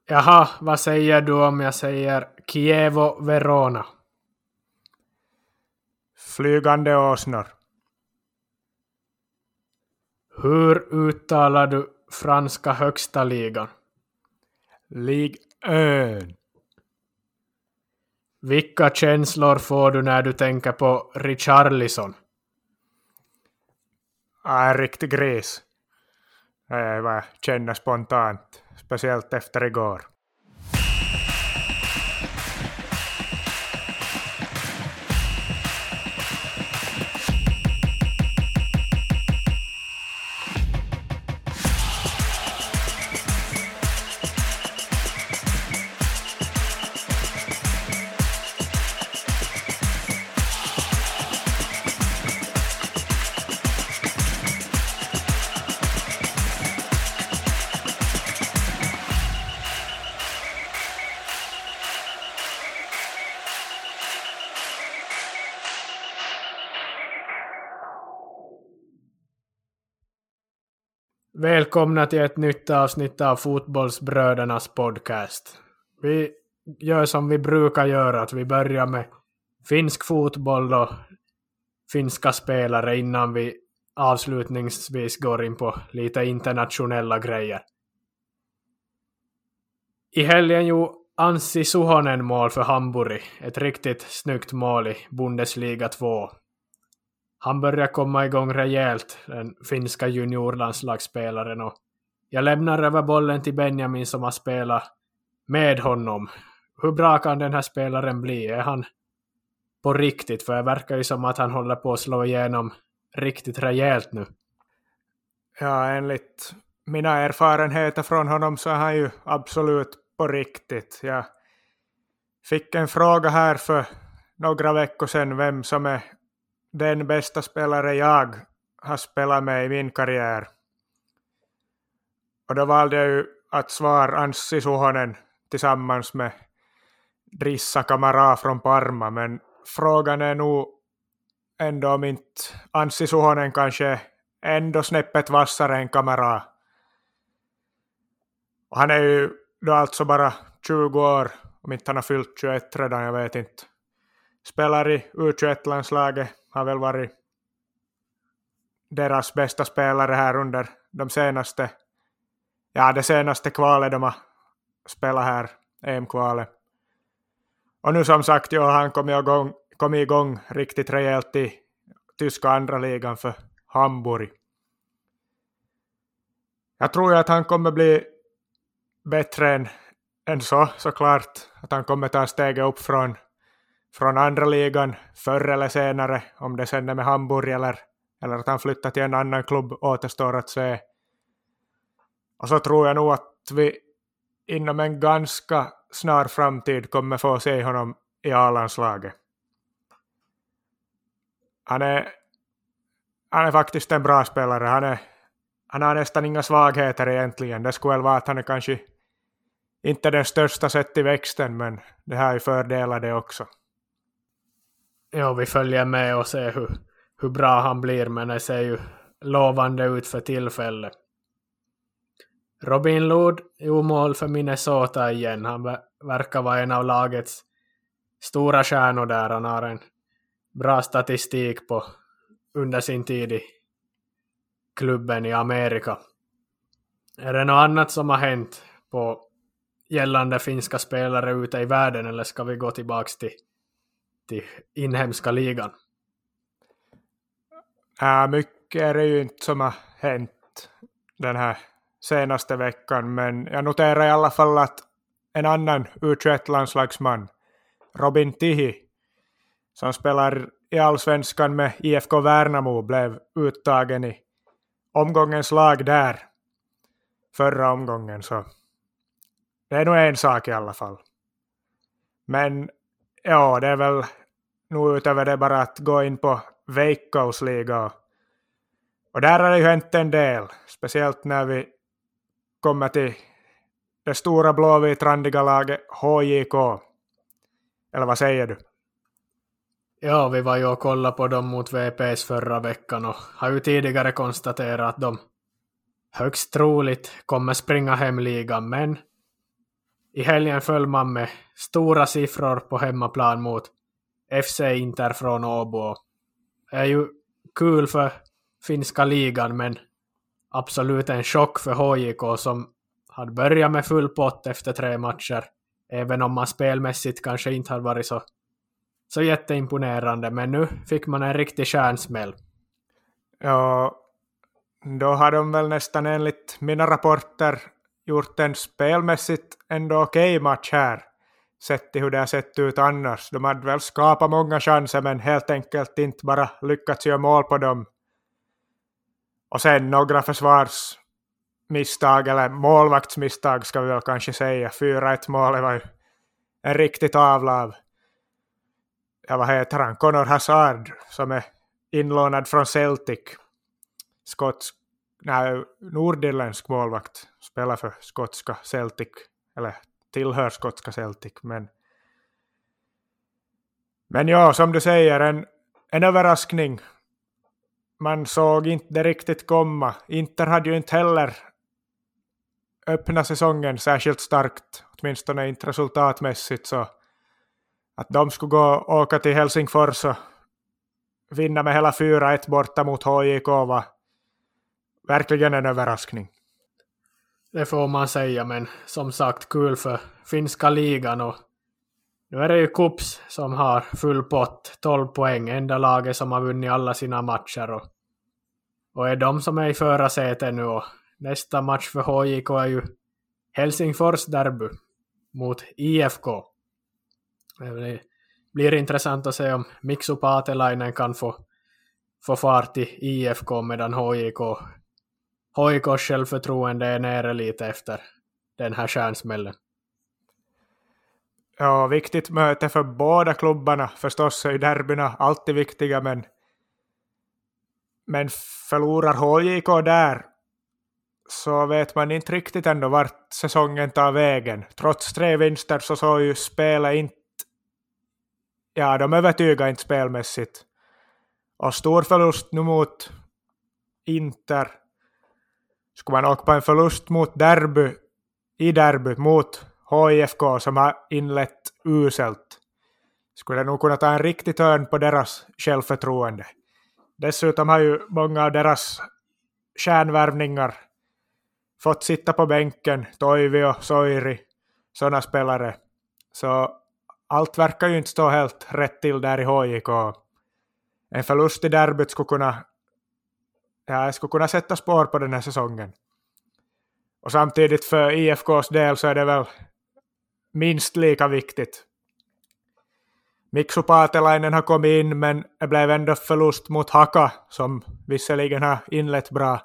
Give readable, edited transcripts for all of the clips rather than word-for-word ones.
Jaha, vad säger du om jag säger Kievo-Verona? Flygande åsnor. Hur uttalar du franska högsta ligan? Ligue 1. Vilka känslor får du när du tänker på Richarlison? En riktig gris. Det är vad jag känner spontant. Speciellt efter igår. Välkomna till ett nytt avsnitt av Fotbollsbrödernas podcast. Vi gör som vi brukar göra, att vi börjar med finsk fotboll och finska spelare innan vi avslutningsvis går in på lite internationella grejer. I helgen gjorde Anssi Suhonen mål för Hamburg, ett riktigt snyggt mål i Bundesliga 2. Han börjar komma igång rejält, den finska juniorlandslagsspelaren, och jag lämnar över bollen till Benjamin som har spelat med honom. Hur bra kan den här spelaren bli? Är han på riktigt? För det verkar ju som att han håller på att slå igenom riktigt rejält nu. Ja, enligt mina erfarenheter från honom så är han ju absolut på riktigt. Jag fick en fråga här för några veckor sedan vem som är den bästa spelare jag har spelat med i min karriär. Och då valde jag ju att svara Anssi Suhonen tillsammans med Drissa Kamara från Parma. Men frågan är nog ändå om inte Anssi Suhonen kanske ändå snäppet vassare än Kamara. Och han är ju då alltså bara 20 år, om inte han har fyllt 21 redan, jag vet inte. Spelar i U21-landslaget, har väl varit deras bästa spelare här under det senaste kvalet de har spelat här, EM-kvalet. Och nu som sagt, han kom igång riktigt rejält i tyska andra ligan för Hamburg. Jag tror ju att han kommer bli bättre än såklart. Att han kommer ta steget upp från andra ligan förr eller senare. Om det sen är med Hamburg eller att han flyttar till en annan klubb återstår att se. Och så tror jag nog att vi inom en ganska snar framtid kommer få se honom i A-landslaget. Han är faktiskt en bra spelare. Han har nästan inga svagheter egentligen. Det skulle väl vara att han är kanske inte den största sett i växten, men det här är fördelar det också. Ja, vi följer med och ser hur bra han blir, men det ser ju lovande ut för tillfället. Robin Lod gjorde mål för Minnesota igen. Han verkar vara en av lagets stora stjärnor där. Han har en bra statistik på under sin tid i klubben i Amerika. Är det något annat som har hänt på gällande finska spelare ute i världen, eller ska vi gå tillbaka till inhemska ligan? Mycket är det ju inte som har hänt den här senaste veckan, men jag noterar i alla fall att en annan U21-landslagsman, Robin Tihi, som spelar i Allsvenskan med IFK Värnamo, blev uttagen i omgångens lag där förra omgången, så det är nog en sak i alla fall. Men ja, det är väl nog utöver det bara att gå in på Veikkausliga, och där har det ju hänt en del, speciellt när vi kommer till det stora blåvitrandiga laget HJK. Eller vad säger du? Ja, vi var ju och kollade på dem mot VPS förra veckan och har ju tidigare konstaterat att de högst troligt kommer springa hem ligan, men I helgen föll man med stora siffror på hemmaplan mot FC Inter från Åbo. Det är ju kul för finska ligan, men absolut en chock för HJK som hade börjat med full pott efter 3 matcher. Även om man spelmässigt kanske inte hade varit så jätteimponerande. Men nu fick man en riktig stjärnsmäll. Ja, då har de väl nästan enligt mina rapporter gjort en spelmässigt ändå okej match här. Sett till hur det har sett ut annars. De hade väl skapat många chanser men helt enkelt inte bara lyckats göra mål på dem. Och sen några försvarsmisstag eller målvaktsmisstag ska vi väl kanske säga. 4-1 mål var ju en riktigt avlav. Ja, vad heter han? Conor Hazard som är inlånad från Celtic. Nordirländsk målvakt. Spelar för skotska Celtic. Eller tillhör skotska Celtic. Men ja, som du säger, en överraskning. Man såg inte det riktigt komma. Inter hade ju inte heller öppnat säsongen särskilt starkt. Åtminstone inte resultatmässigt. Så att de skulle åka till Helsingfors och vinna med hela 4-1 borta mot HJK var verkligen en överraskning. Det får man säga, men som sagt kul för finska ligan. Och nu är det ju Kups som har full pott, 12 poäng. Enda laget som har vunnit alla sina matcher. Och är de som är i förarsätet nu. Och nästa match för HJK är ju Helsingfors derby mot IFK. Det blir intressant att se om Miksu Paatelainen kan få fart i IFK medan HJKs självförtroende är nere lite efter den här stjärnsmällen. Ja, viktigt möte för båda klubbarna. Förstås är ju derbyna alltid viktiga, men förlorar HJK där så vet man inte riktigt ändå vart säsongen tar vägen. Trots 3 vinster så såg ju spelet inte, ja, de övertygar inte spelmässigt. Och stor förlust nu mot Inter. Skulle man åka på en förlust mot derby mot HIFK som har inlett uselt. Skulle nog kunna ta en riktig törn på deras självförtroende. Dessutom har ju många av deras kärnvärvningar fått sitta på bänken. Toivi och Soiri, sådana spelare. Så allt verkar ju inte stå helt rätt till där i HJK. En förlust i derbyt skulle kunna sätta spår på den här säsongen. Och samtidigt för IFKs del så är det väl minst lika viktigt. Miksu Paatelainen har kommit in, men det blev ändå förlust mot Haka som visserligen har inlett bra.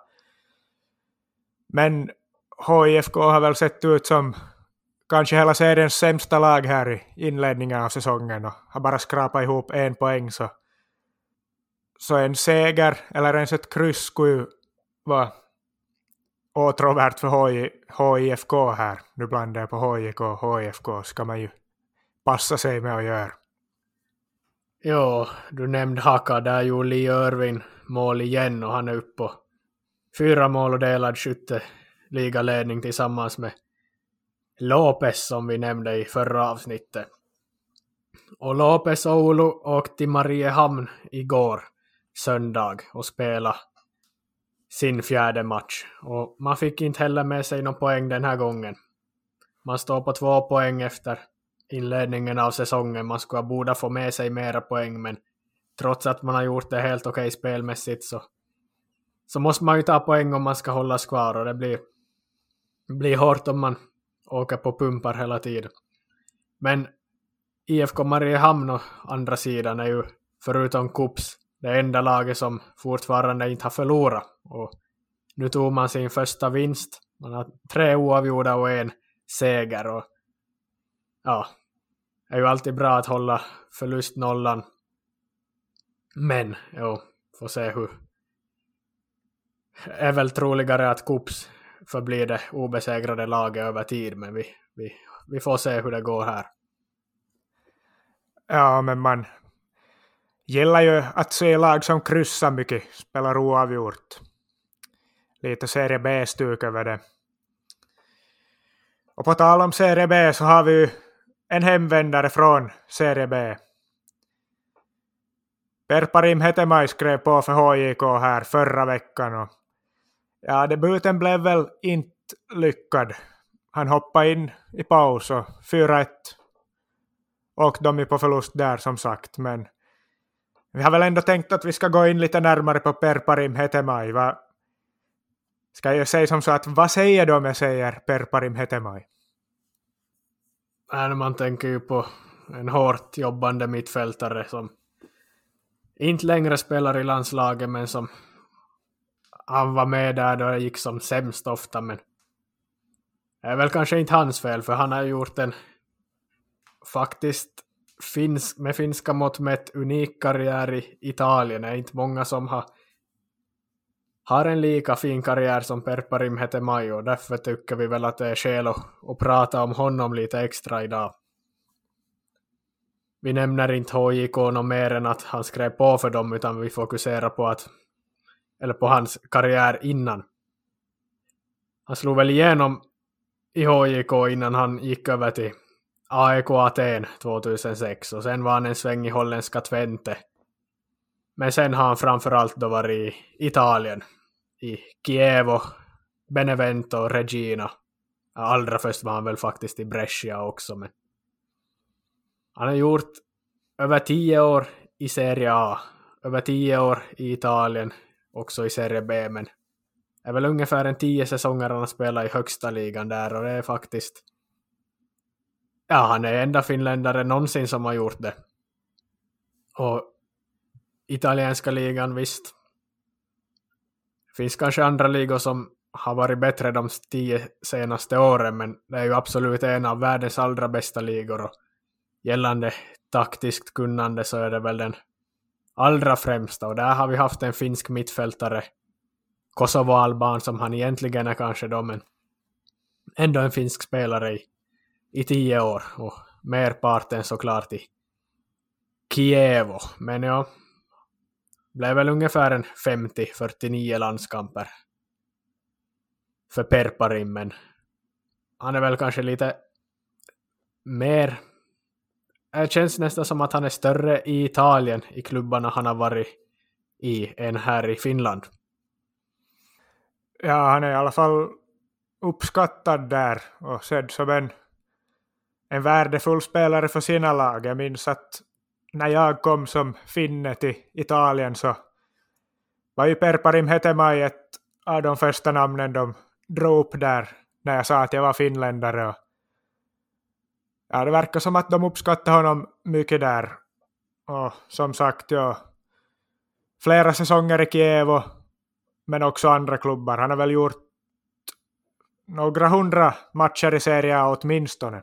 Men HIFK har väl sett ut som kanske hela seriens sämsta lag här i inledningen av säsongen och har bara skrapat ihop 1 poäng. Så en seger eller ens ett kryss skulle ju vara åtråvärt för HIFK här. Nu blandar jag på HJK och HIFK, ska man ju passa sig med att göra. Jo, du nämnde Haka, där gjorde Lee Irvin mål igen och han är uppe på 4 mål och delad skytteligaledning tillsammans med Lopez som vi nämnde i förra avsnittet. Och Lopez och Oulu åkte till Mariehamn igår söndag och spela sin 4:e match. Och man fick inte heller med sig någon poäng den här gången. Man står på 2 poäng efter inledningen av säsongen. Man skulle borde få med sig mera poäng, men trots att man har gjort det helt okej spelmässigt så måste man ju ta poäng om man ska hållas kvar, och det blir hårt om man åker på pumpar hela tiden. Men IFK Mariehamn å andra sidan är ju förutom Kups det enda laget som fortfarande inte har förlorat, och nu tog man sin första vinst. Man har 3 oavgjorda och 1 seger, och ja, det är ju alltid bra att hålla förlustnollan, men får se hur. Är väl troligare att Kups förblir det obesegrade laget över tid, men vi får se hur det går här. Ja, men man gillar ju att se lag som kryssar mycket, spelar oavgjort. Lite serie B-stuk över det. Och på tal om Serie B så har vi ju en hemvändare från Serie B. Perparim Hetemaj skrev på för HJK här förra veckan. Och ja, debuten blev väl inte lyckad. Han hoppade in i paus och 4-1 och de är på förlust där som sagt. Men vi har väl ändå tänkt att vi ska gå in lite närmare på Perparim Hetemaj. Ska jag säga som så att vad säger de om jag säger Perparim Hetemaj? Man tänker ju på en hårt jobbande mittfältare som inte längre spelar i landslaget, men som han var med där då det gick som sämst ofta. Men det är väl kanske inte hans fel, för han har gjort en faktiskt med finska mått mätt unik karriär i Italien. Det är inte många som har en lika fin karriär som Perparim Hetemaj, och därför tycker vi väl att det är skäl att prata om honom lite extra idag. Vi nämner inte HJK något mer än att han skrev på för dem, utan vi fokuserar på hans karriär innan. Han slog väl igenom i HJK innan han gick över till AEK Aten 2006, och sen var han en sväng i holländska Twente. Men sen har han framförallt då varit i Italien, i Chievo, Benevento och Regina. Allra först var han väl faktiskt i Brescia också, men han har gjort över 10 år i Serie A, över 10 år i Italien, också i Serie B, men det är väl ungefär en 10 säsonger han har spelat i högsta ligan där, och det är faktiskt, ja, han är enda finländare någonsin som har gjort det. Och italienska ligan, visst, det finns kanske andra ligor som har varit bättre de 10 senaste åren, men det är ju absolut en av världens allra bästa ligor, och gällande taktiskt kunnande så är det väl den allra främsta, och där har vi haft en finsk mittfältare, Kosovo-alban, som han egentligen är kanske då, men ändå en finsk spelare i 10 år, och merparten såklart i Chievo. Men ja, blev väl ungefär en 50-49 landskamper för Perparim, men han är väl kanske lite mer, det känns nästan som att han är större i Italien i klubbarna han har varit i än här i Finland. Ja, han är i alla fall uppskattad där och sedd som en värdefull spelare för sina lag. Jag minns att när jag kom som finne till Italien så var ju Perparim Hetemaj ett av de första namnen de drog upp där när jag sa att jag var finländare. Ja, det verkar som att de uppskattar honom mycket där. Och som sagt, ja, flera säsonger i Chievo, men också andra klubbar. Han har väl gjort några 100 matcher i Serie A åtminstone.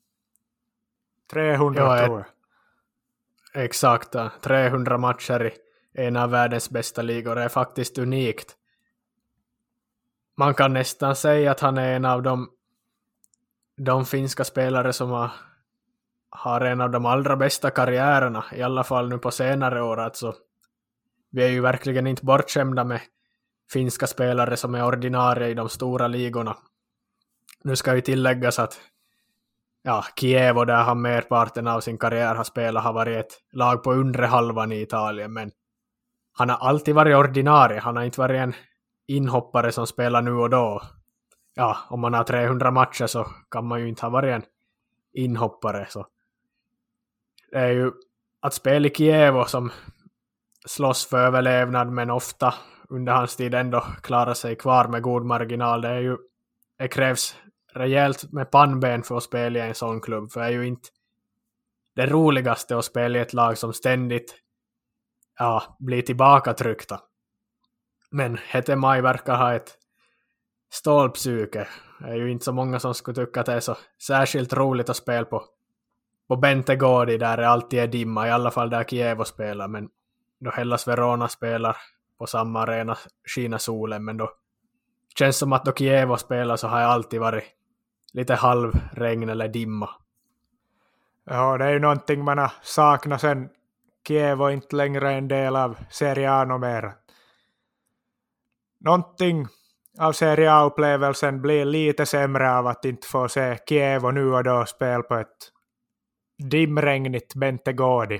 300 tror jag. Exakt, 300 matcher i en av världens bästa ligor. Det är faktiskt unikt. Man kan nästan säga att han är en av de finska spelare som har en av de allra bästa karriärerna, i alla fall nu på senare år. Alltså, vi är ju verkligen inte bortskämda med finska spelare som är ordinarie i de stora ligorna. Nu ska ju tilläggas att Chievo, där han merparten av sin karriär har spelat, har varit ett lag på undre halvan i Italien, men han har alltid varit ordinarie. Han har inte varit en inhoppare som spelar nu och då. Ja, om man har 300 matcher så kan man ju inte ha varit en inhoppare. Så det är ju att spela i Chievo som slåss för överlevnad, men ofta under hans tid ändå klarar sig kvar med god marginal. Det krävs rejält med pannben för att spela i en sån klubb, för det är ju inte det roligaste att spela i ett lag som ständigt blir tillbakatryckta. Men Hetemaj verkar ha ett stålpsyke. Det är ju inte så många som skulle tycka att det är så särskilt roligt att spela på Bentegårdi, där det alltid är dimma, i alla fall där Chievo spelar, men då Hellas Verona spelar på samma arena skiner solen, men då känns som att då Chievo spelar så har jag alltid varit lite halvregn eller dimma. Ja, det är ju någonting man har saknat sen Chievo inte längre en del av Serie A mer. Någonting av Serie A-upplevelsen blir lite sämre av att inte få se Kiev och nu och då spel på ett dimregnigt Bentegård.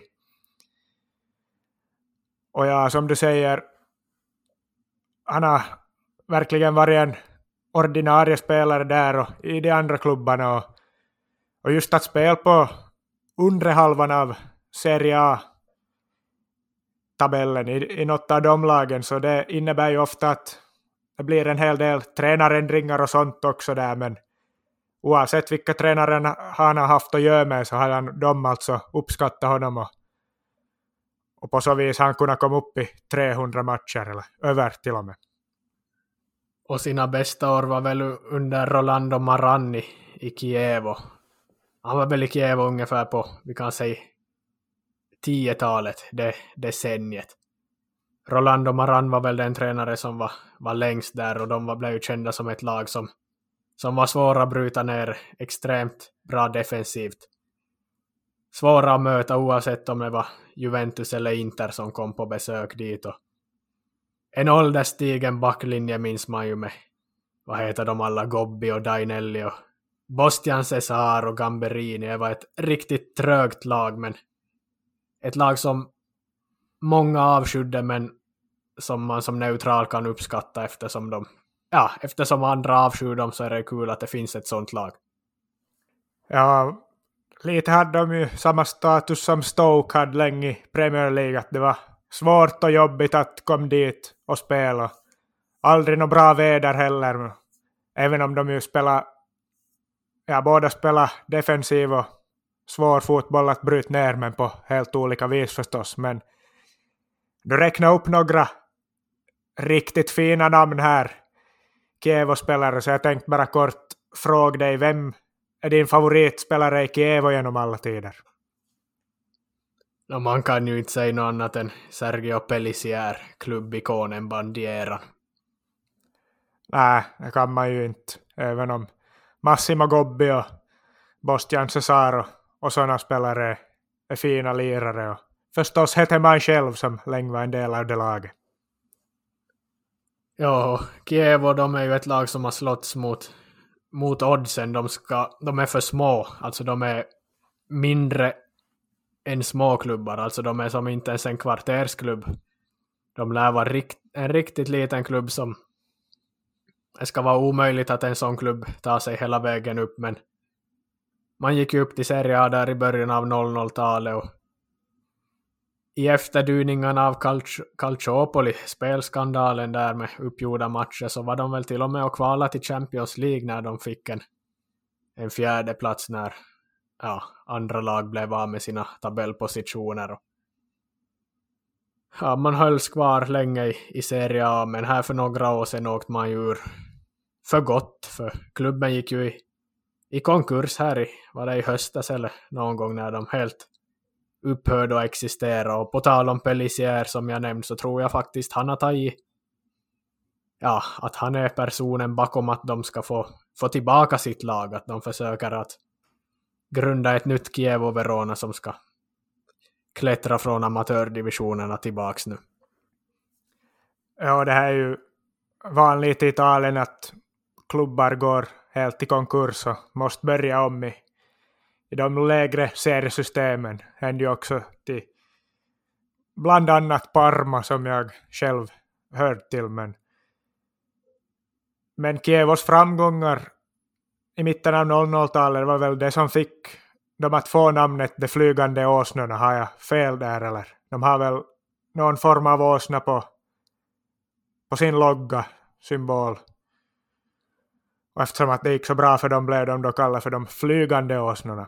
Och ja, som du säger, han har verkligen varit en ordinarie spelare där och i de andra klubbarna. Och just att spela på undre halvan av Serie A-tabellen i något av de lagen, så det innebär ju ofta att det blir en hel del tränarändringar och sånt också där, men oavsett vilka tränare han har haft att göra med så har de alltså uppskattat honom och på så vis han kunnat komma upp i 300 matcher eller över till och med. Och sina bästa år var väl under Rolando Maranni i Kiev. Han var väl i Kiev ungefär på, vi kan säga, 10-talet, det decenniet. Rolando Maran var väl den tränare som var längst där, och de blev ju kända som ett lag som var svåra att bryta ner, extremt bra defensivt. Svåra att möta oavsett om det var Juventus eller Inter som kom på besök dit. Och en ålderstigen backlinje minns man ju med, vad heter de alla, Gobbi och Dainelli och Bostian Cesar och Gamberini. Det var ett riktigt trögt lag, men ett lag som många avskydde, men som man som neutral kan uppskatta eftersom andra avskyr dem, så är det kul att det finns ett sånt lag. Ja, lite hade de ju samma status som Stoke hade länge i Premier League, att det var svårt och jobbigt att komma dit och spela. Aldrig något bra väder heller, även om de ju båda spelar defensiv och svår fotboll att bryta ner, men på helt olika vis förstås. Men du räknar upp några riktigt fina namn här, Kiev-spelare, så jag tänkte bara kort fråga dig, vem är din favoritspelare i Kiev genom alla tider? Man kan ju inte säga något annat än Sergio Pellissier, klubbikonen, bandieran. Nej, det kan man ju inte, även om Massimo Gobbi och Bostian Cesar och sådana spelare är fina lirare, och förstås heter man själv som länge var en del av det laget. Ja, Kiev, och de är ju ett lag som har slåtts mot oddsen. De är för små, alltså de är mindre än små klubbar, alltså de är som inte ens en kvartersklubb. De lär vara en riktigt liten klubb som det ska vara omöjligt att en sån klubb tar sig hela vägen upp, men man gick ju upp till Serie A där i början av 00-talet, och i efterdyningarna av Calciopoli, spelskandalen där med uppgjorda matcher, så var de väl till och med och kvala till Champions League när de fick en fjärde plats när andra lag blev av med sina tabellpositioner. Ja, man hölls kvar länge i Serie A, men här för några år sedan åkte man ju ur för gott, för klubben gick ju i konkurs här var det i höstas eller någon gång när de helt upphörde att existera. Och på tal om Pellissier som jag nämnde, så tror jag faktiskt han har tagit att han är personen bakom att de ska få tillbaka sitt lag, att de försöker att grunda ett nytt Kiev och Verona som ska klättra från amatördivisionerna tillbaks nu. Ja, det här är ju vanligt i Italien att klubbar går helt i konkurs och måste börja om i de lägre seriesystemen. Händer ju också till bland annat Parma som jag själv hört till. Men Kievos framgångar i mitten av 00-talet var väl det som fick dem att få namnet De flygande åsnorna. Har jag fel där, eller? De har väl någon form av åsna på sin logga, symbol. Och eftersom att det gick så bra för dem blev de då kallade för de flygande åsnorna.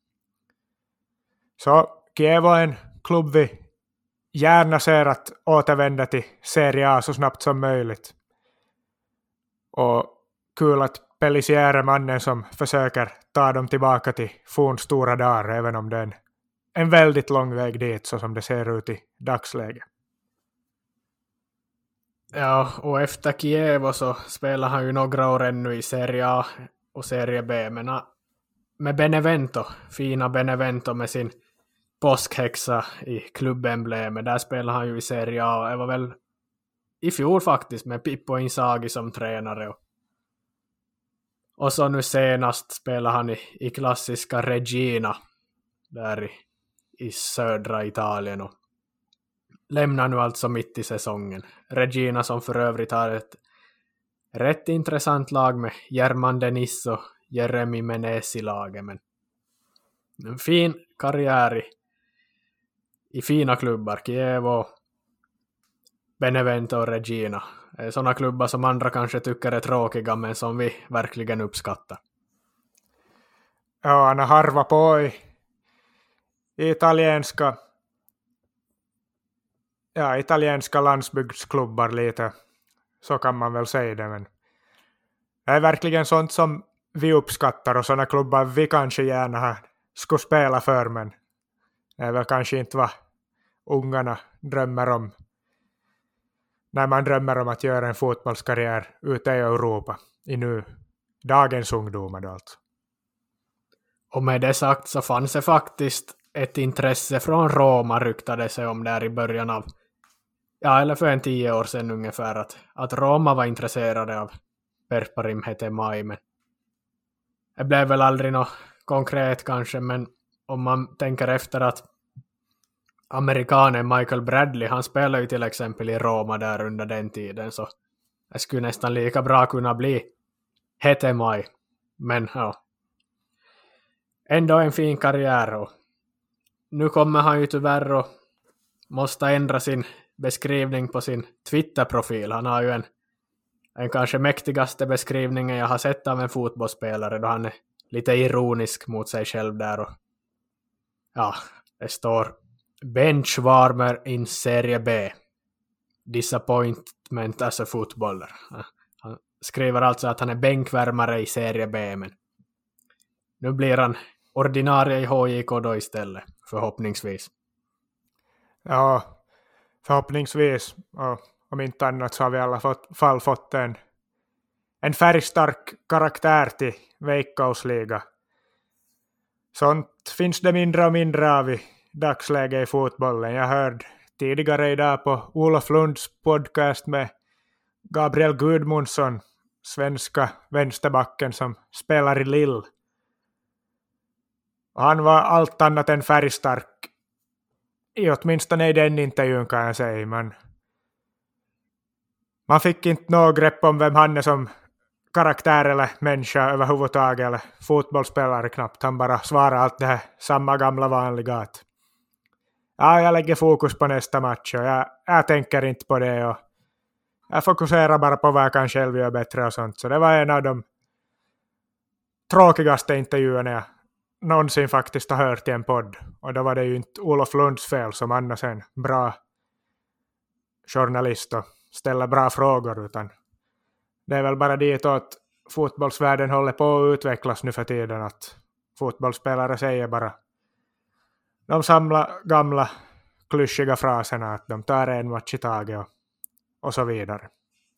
Så Kiev var en klubb vi gärna ser att återvända till Serie A så snabbt som möjligt. Och kul att Pellissier är mannen som försöker ta dem tillbaka till fornstora dagar, även om det är en väldigt lång väg dit så som det ser ut i dagsläget. Ja, och efter Kiev så spelar han ju några år ännu i Serie A och Serie B, men med Benevento, fina Benevento med sin påskhäxa i klubbemblemet, där spelar han ju i Serie A. Det var väl i fjol faktiskt med Pippo Inzaghi som tränare. Och så nu senast spelar han i klassiska Regina där i södra Italien och lämnar nu alltså mitt i säsongen. Regina som för övrigt har ett rätt intressant lag med German Denis och Jeremy Menez i laget, men en fin karriär i fina klubbar, Kiev och Benevento och Regina. Sådana klubbar som andra kanske tycker är tråkiga men som vi verkligen uppskattar. Ja, han har harvat på i italienska landsbygdsklubbar lite. Så kan man väl säga det, men det är verkligen sånt som vi uppskattar och sådana klubbar vi kanske gärna skulle spela för, men det är väl kanske inte vad ungarna drömmer om när man drömmer om att göra en fotbollskarriär ute i Europa i nu dagens ungdomar då alltså. Och med det sagt så fanns det faktiskt ett intresse från Roma, ryktade sig om där i början av, eller för 10 år sedan ungefär, att Roma var intresserade av Perparim Hetemaj, men det blev väl aldrig något konkret kanske, men om man tänker efter att amerikanen Michael Bradley, han spelar ju till exempel i Roma där under den tiden, så det skulle nästan lika bra kunna bli Hetemaj, men ja, ändå en fin karriär. Och nu kommer han ju tyvärr och måste ändra sin beskrivning på sin Twitter-profil. Han har ju en kanske mäktigaste beskrivningen jag har sett av en fotbollsspelare, då han är lite ironisk mot sig själv där. Och ja, det står benchwarmer in Serie B. Disappointment as a footballer. Han skriver alltså att han är bänkvärmare i Serie B, men nu blir han ordinarie i HJK då istället, förhoppningsvis. Ja, förhoppningsvis. Och om inte annat så har vi i alla fall fått en färgstark karaktär till Veikkausliga. Sånt finns det mindre och mindre av i dagsläge i fotbollen. Jag hörde tidigare idag på Olof Lunds podcast med Gabriel Gudmundsson, svenska vänsterbacken som spelar i Lille. Och han var allt annat än färgstark, åtminstone i den intervjun kan jag säga. Man fick inte något grepp om vem han är som karaktär eller människa överhuvudtaget, eller fotbollsspelare knappt. Han bara svarar allt det här samma gamla vanliga att jag lägger fokus på nästa match och jag tänker inte på det och jag fokuserar bara på vad jag kan själv göra bättre och sånt. Så det var en av de tråkigaste intervjuerna jag någonsin faktiskt har hört i en podd. Och då var det ju inte Olof Lunds fel som annars en bra journalist och ställer bra frågor, utan det är väl bara ditåt fotbollsvärlden håller på att utvecklas nu för tiden, att fotbollsspelare säger bara de samla gamla klyschiga fraserna att de tar en match i taget och så vidare.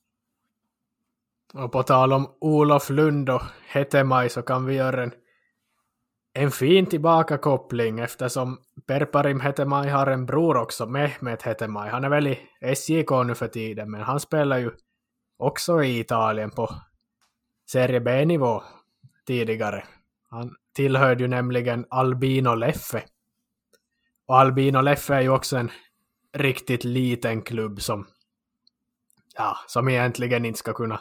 Och på tal om Olof Lund och Hetemaj så kan vi göra en fin tillbakakoppling, eftersom Perparim Hetemaj har en bror också, Mehmet Hetemaj. Han är väl i SJK nu för tiden, men han spelar ju också i Italien på Serie B-nivå tidigare. Han tillhörde ju nämligen Albino Leffe. Och Albino Leffe är ju också en riktigt liten klubb som egentligen inte ska kunna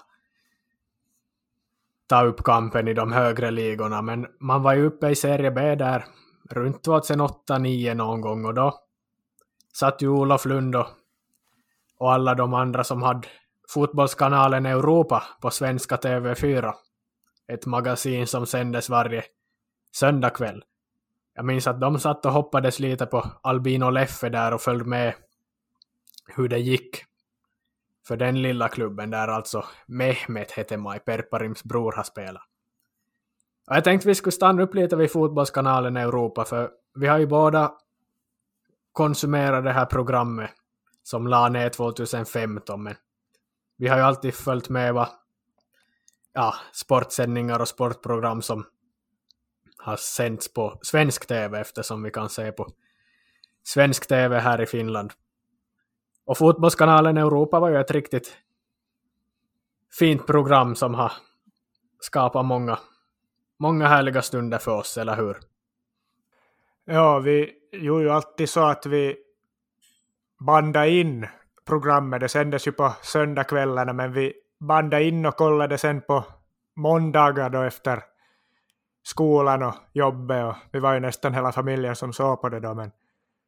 ta upp kampen i de högre ligorna. Men man var ju uppe i Serie B där runt 2008-2009 någon gång, och då satt ju Olof Lund och alla de andra som hade fotbollskanalen Europa på svenska TV4. Ett magasin som sändes varje söndagkväll. Jag minns att de satt och hoppades lite på Albino Leffe där och följde med hur det gick för den lilla klubben där alltså Mehmet Hetemaj, Perparims bror, har spelat. Och jag tänkte vi skulle stanna upp lite vid fotbollskanalen Europa, för vi har ju båda konsumerat det här programmet som la ner 2015, men vi har ju alltid följt med vad sportsändningar och sportprogram som har sänds på svensk tv, eftersom vi kan se på svensk tv här i Finland. Och Fotbollskanalen Europa var ju ett riktigt fint program som har skapat många härliga stunder för oss, eller hur? Ja, vi gjorde ju alltid så att vi bandade in programmet. Det sändes ju på söndagskvällarna, men vi bandade in och kollade sen på måndagar då efter skolan och jobbet. Och vi var ju nästan hela familjen som såg på det då, men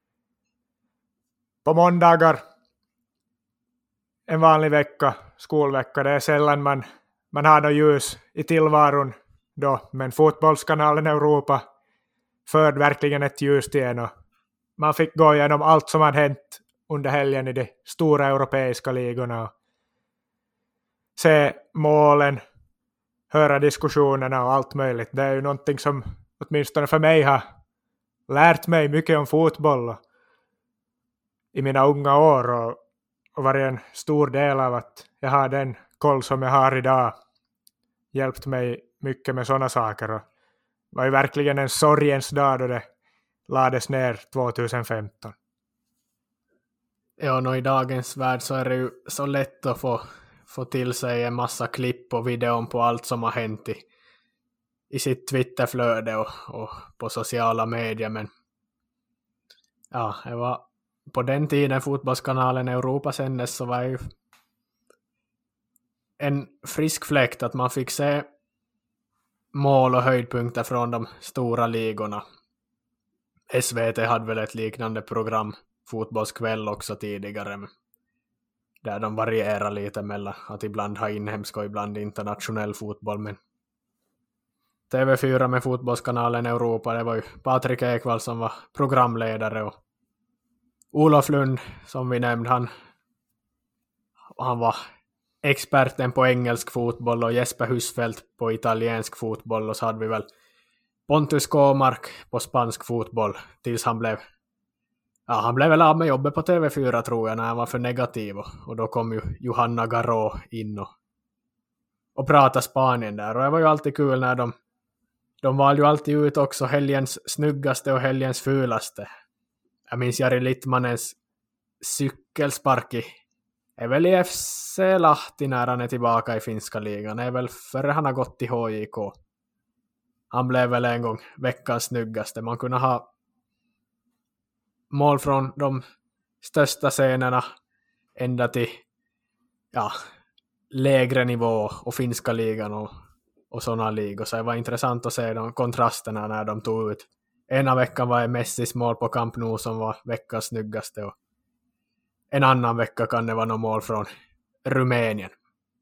på måndagar, en vanlig vecka, skolvecka, det är sällan man har något ljus i tillvaron då, men Fotbollskanalen Europa förde verkligen ett ljus till en och man fick gå igenom allt som hade hänt under helgen i de stora europeiska ligorna och se målen, höra diskussionerna och allt möjligt. Det är ju någonting som åtminstone för mig har lärt mig mycket om fotboll i mina unga år och varit en stor del av att jag har den koll som jag har idag. Hjälpt mig mycket med sådana saker och var ju verkligen en sorgens dag då det lades ner 2015. Ja, i dagens värld så är det ju så lätt att få till sig en massa klipp och videon på allt som har hänt i sitt Twitterflöde och på sociala medier. Men ja, det var på den tiden Fotbollskanalen Europa sändes, så var ju en frisk fläkt att man fick se mål och höjdpunkter från de stora ligorna. SVT hade väl ett liknande program, Fotbollskväll, också tidigare, där de varierar lite mellan att ibland ha inhemsk och ibland internationell fotboll. Men TV4 med Fotbollskanalen Europa, det var ju Patrik Ekwall som var programledare och Olof Lund, som vi nämnde, han var experten på engelsk fotboll och Jesper Husfeldt på italiensk fotboll, och så hade vi väl Pontus Kåmark på spansk fotboll tills han blev väl av med jobbet på TV4, tror jag, när han var för negativ, och då kom ju Johanna Garå in och pratade Spanien där, och det var ju alltid kul när de valde ju alltid ut också helgens snyggaste och helgens fulaste. Jag minns Jari Littmanens cykelspark är väl i FC Lahti när han är tillbaka i finska ligan. Det är väl före han har gått till HJK. Han blev väl en gång veckans snyggaste. Man kunde ha mål från de största scenerna ända till lägre nivå och finska ligan och sådana ligor. Så det var intressant att se de kontrasterna när de tog ut. Ena veckan var Messis mål på Camp Nou som var veckans snyggaste, och en annan vecka kan det vara något mål från Rumänien.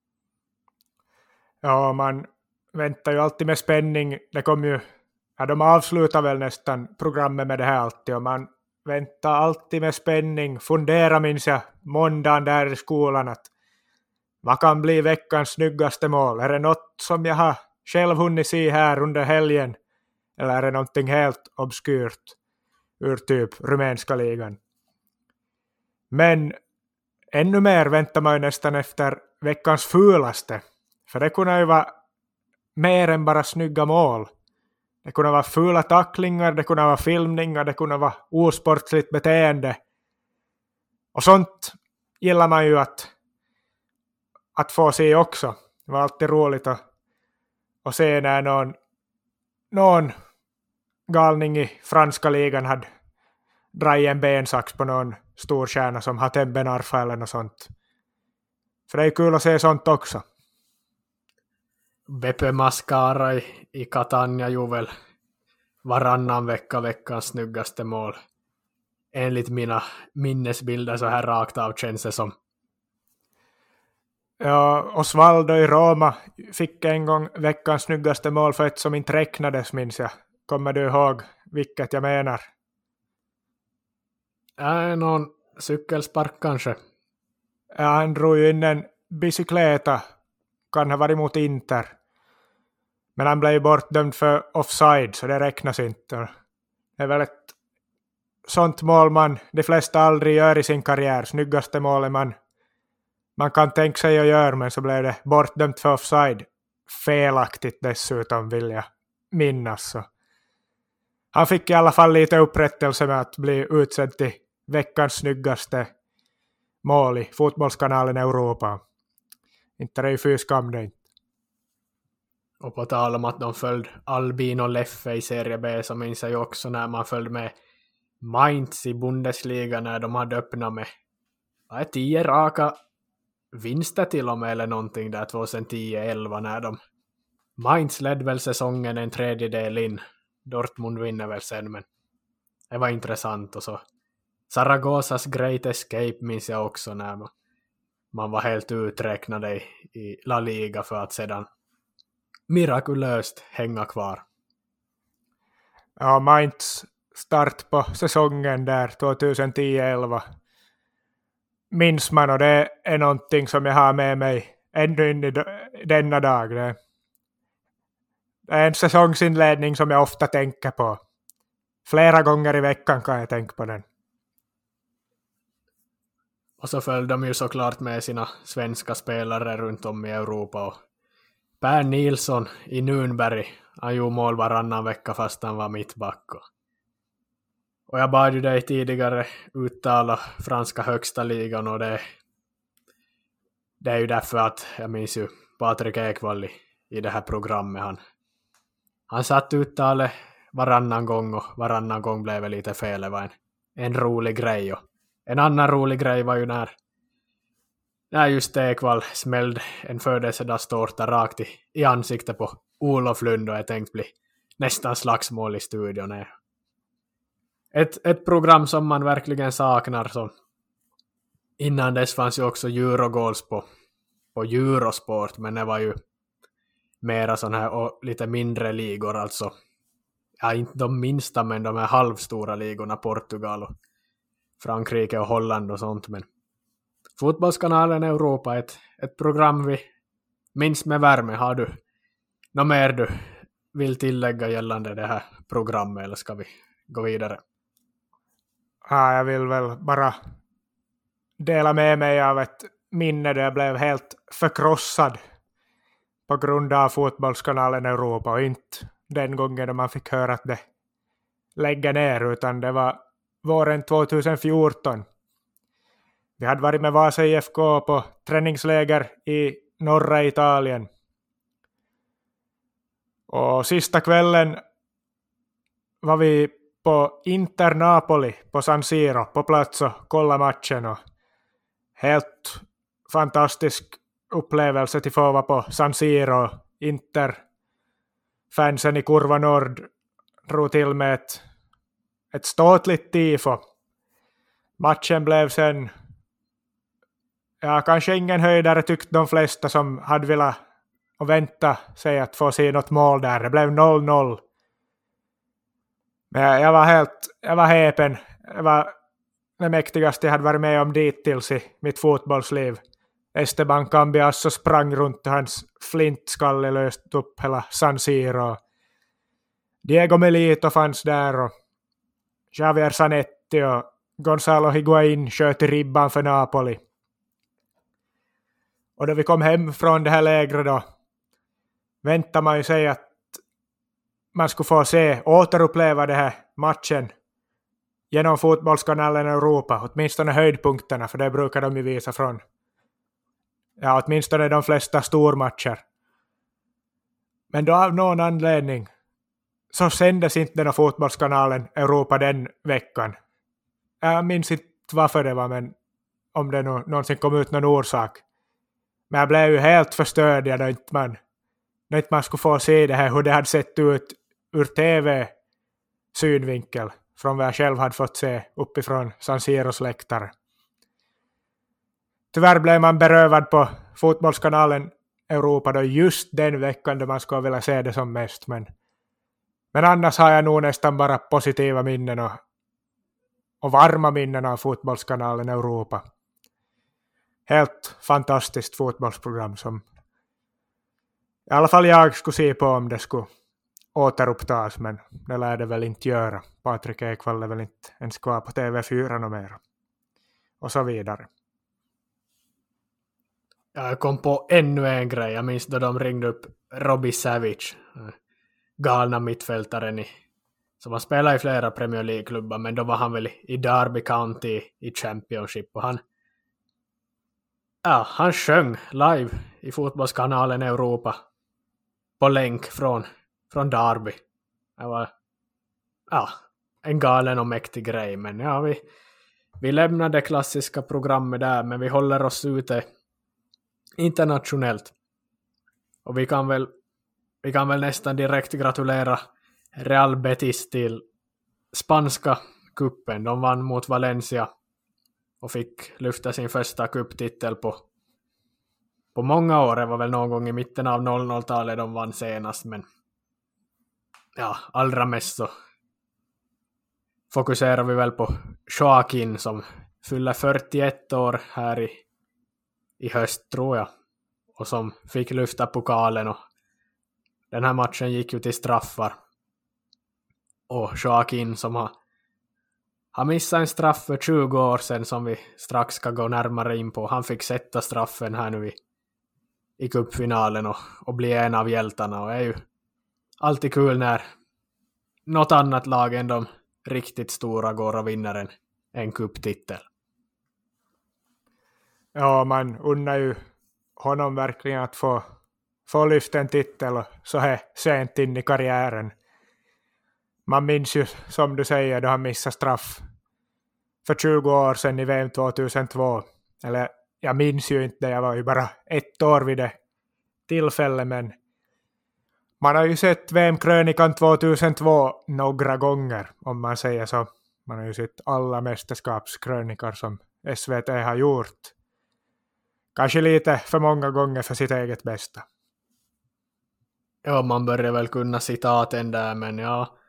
Ja, man väntar ju alltid med spänning. Det kom ju, de avslutar väl nästan programmet med det här alltid, och man väntar alltid med spänning. Fundera, minns jag, måndagen där i skolan, att vad kan bli veckans snyggaste mål? Är det något som jag har själv hunnit se här under helgen? Eller är det någonting helt obskyrt ur typ rumänska ligan? Men ännu mer väntar man ju nästan efter veckans fulaste. För det kunde ju vara mer än bara snygga mål. Det kunde vara fula tacklingar, det kunde vara filmningar, det kunde vara osportsligt beteende. Och sånt gillar man ju att få se också. Det var alltid roligt att se när någon galning i franska ligan hade dragit en bensax på någon storstjärna som har Tebben Arfa eller något sånt. För det är kul att se sånt också. Beppe Mascara i Catania gjorde väl varannan vecka veckans snyggaste mål. Enligt mina minnesbilder så här rakt av känns det som. Ja, Osvaldo i Roma fick en gång veckans snyggaste mål för ett som inte räknades, minns jag. Kommer du ihåg vilket jag menar? Någon cykelspark kanske. Ja, han drog ju in en bicykleta. Kan ha varit mot Inter. Men han blev ju bortdömd för offside, så det räknas inte. Det är väl ett sånt mål de flesta aldrig gör i sin karriär. Snyggaste målet man kan tänka sig att göra, men så blev det bortdömt för offside. Felaktigt dessutom, vill jag minnas. Så han fick i alla fall lite upprättelse med att bli utsedd till veckans snyggaste mål i fotbollskanalen Europa. Inte det är ju fy skam det inte. Och på tal om att de följde Albin och Leffe i Serie B, så minns jag ju också när man följde med Mainz i Bundesliga när de hade öppnat med 10 raka vinster till och med eller någonting där 2010-11 när de Mainz ledde väl säsongen en tredjedel in. Dortmund vinner väl sen, men det var intressant. Och så Zaragozas Great Escape minns jag också när man var helt uträknad i La Liga för att sedan mirakulöst hänga kvar. Ja, Mainz start på säsongen där 2010-11 minns man, och det är någonting som jag har med mig ännu in i denna dag. Det är en säsongsinledning som jag ofta tänker på. Flera gånger i veckan kan jag tänka på den. Och så följde de ju såklart med sina svenska spelare runt om i Europa. Och Per Nilsson i Nürnberg, han gjorde mål varannan vecka fast han var mittback. Och jag bad ju dig tidigare uttala franska högsta ligan, och det är ju därför att jag minns ju Patrik Ekwall i det här programmet. Han satt uttalet varannan gång, och varannan gång blev det lite fel. Det var en rolig grej. Och en annan rolig grej var ju när just Ekwall smällde en födelsedagstårta rakt i ansiktet på Olof Lund, och jag tänkte bli nästan slagsmål i studion. Ett program som man verkligen saknar. Så innan dess fanns ju också Eurogoals på Eurosport, men det var ju mera sån här och lite mindre ligor, alltså. Ja, inte de minsta, men de här halvstora ligorna, Portugal och Frankrike och Holland och sånt. Men Fotbollskanalen Europa, ett program vi minns med värme. Har du något mer du vill tillägga gällande det här programmet, eller ska vi gå vidare? Ja, jag vill väl bara dela med mig av ett minne där jag blev helt förkrossad på grund av Fotbollskanalen Europa, och inte den gången då man fick höra att det lägger ner, utan det var våren 2014. Vi hade varit med Vasa IFK på träningsläger i norra Italien. Och sista kvällen var vi på Inter Napoli på San Siro på plats och kolla matchen. Och helt fantastisk upplevelse till få vara på San Siro. Inter-fansen i Kurva Nord drog till med ett ståtligt tifo. Matchen blev sen, kanske ingen höjdare tyckte de flesta som hade velat och vänta sig att få se något mål där. Det blev 0-0. Men jag var häpen. Det var det mäktigaste jag hade varit med om dittills i mitt fotbollsliv. Esteban Cambiasso sprang runt och hans flintskalle löst upp hela San Siro. Diego Milito fanns där, och Javier Zanetti och Gonzalo Higuain sköt i ribban för Napoli. Och då vi kom hem från det här lägret då väntade man ju sig att man skulle få återuppleva det här matchen genom Fotbollskanalen Europa, åtminstone höjdpunkterna, för det brukar de ju visa från åtminstone de flesta stormatcher. Men då av någon anledning så sändes inte den av Fotbollskanalen Europa den veckan. Jag minns inte varför det var, men om det någonsin kom ut någon orsak. Men jag blev ju helt förstörd när inte man skulle få se det här, hur det hade sett ut ur tv-synvinkel från vad jag själv hade fått se uppifrån San Siros läktare. Tyvärr blev man berövad på Fotbollskanalen Europa då just den veckan då man skulle vilja se det som mest. Men annars har jag nog nästan bara positiva minnen och varma minnen av Fotbollskanalen Europa. Helt fantastiskt fotbollsprogram som i alla fall jag skulle se på om det skulle återupptas, men det lär det väl inte göra. Patrik Ekwall är väl inte ens kvar på TV4 och mer. Och så vidare. Jag kom på ännu en grej. Jag minns då de ringde upp Robbie Savage, galna mittfältaren som har spelat i flera Premier League-klubbar, men då var han väl i Derby County i Championship, och Ja, han sjöng live i fotbollskanalen Europa på länk från Derby. Det var en galen och mäktig grej, men ja, vi lämnar det klassiska programmet där, men vi håller oss ute internationellt. Och vi kan väl nästan direkt gratulera Real Betis till spanska kuppen. De vann mot Valencia och fick lyfta sin första kupptitel på många år. Det var väl någon gång i mitten av 00-talet de vann senast, men ja, allra mest så fokuserar vi väl på Joaquin som fyller 41 år här i höst, tror jag, och som fick lyfta pokalen, och den här matchen gick ju till straffar. Och Joaquin som har missat en straff för 20 år sedan som vi strax ska gå närmare in på. Han fick sätta straffen här nu i cupfinalen och bli en av hjältarna. Och det är ju alltid kul när något annat lag än de riktigt stora går och vinner en cuptitel. Ja, man undrar ju honom verkligen att få lyfta en titel och så här sent in i karriären. Man minns ju, som du säger, då han missade straff för 20 år sedan i VM 2002. Eller jag minns ju inte, jag var ju bara 1 år vid det tillfället, men man har ju sett VM-krönikan 2002 några gånger, om man säger så. Man har ju sett alla mästerskapskrönikar som SVT har gjort. Kanske lite för många gånger för sitt eget bästa. Ja, man börjar väl kunna citaten där, men ja.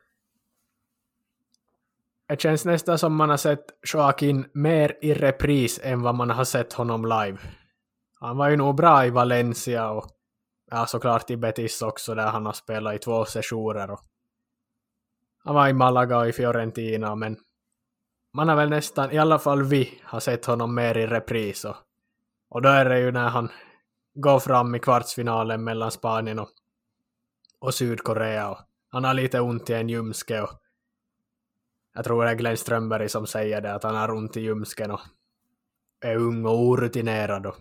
Det känns nästan som man har sett Joaquin mer i repris än vad man har sett honom live. Han var ju nog bra i Valencia och ja, såklart i Betis också, där han har spelat i 2 sessioner. Och han var i Malaga och i Fiorentina, men man har väl nästan, i alla fall vi, har sett honom mer i repris. Och då är det ju när han går fram i kvartsfinalen mellan Spanien och Sydkorea. Och han har lite ont i en ljumske, och jag tror det är Glenn Strömberg som säger det, att han har ont i ljumsken och är ung och orutinerad.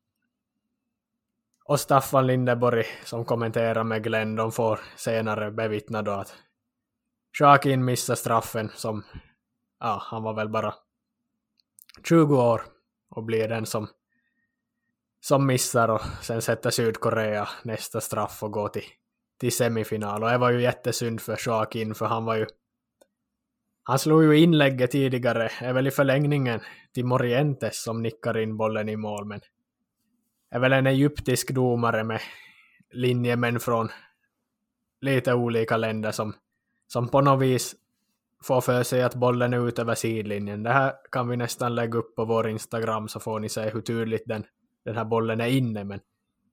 Och Staffan Lindeborg som kommenterar med Glenn, de får senare bevittna då att Joaquin missar straffen som, ja, han var väl bara 20 år och blir den som missar, och sen sätter Sydkorea nästa straff och går till semifinal. Och det var ju jättesynd för Joaquin, för han slog ju inlägget tidigare, är väl i förlängningen till Morientes som nickar in bollen i mål, men är väl en egyptisk domare med linjemän från lite olika länder som på något vis får för sig att bollen är ut över sidlinjen. Det här kan vi nästan lägga upp på vår Instagram, så får ni se hur tydligt den här bollen är inne. Men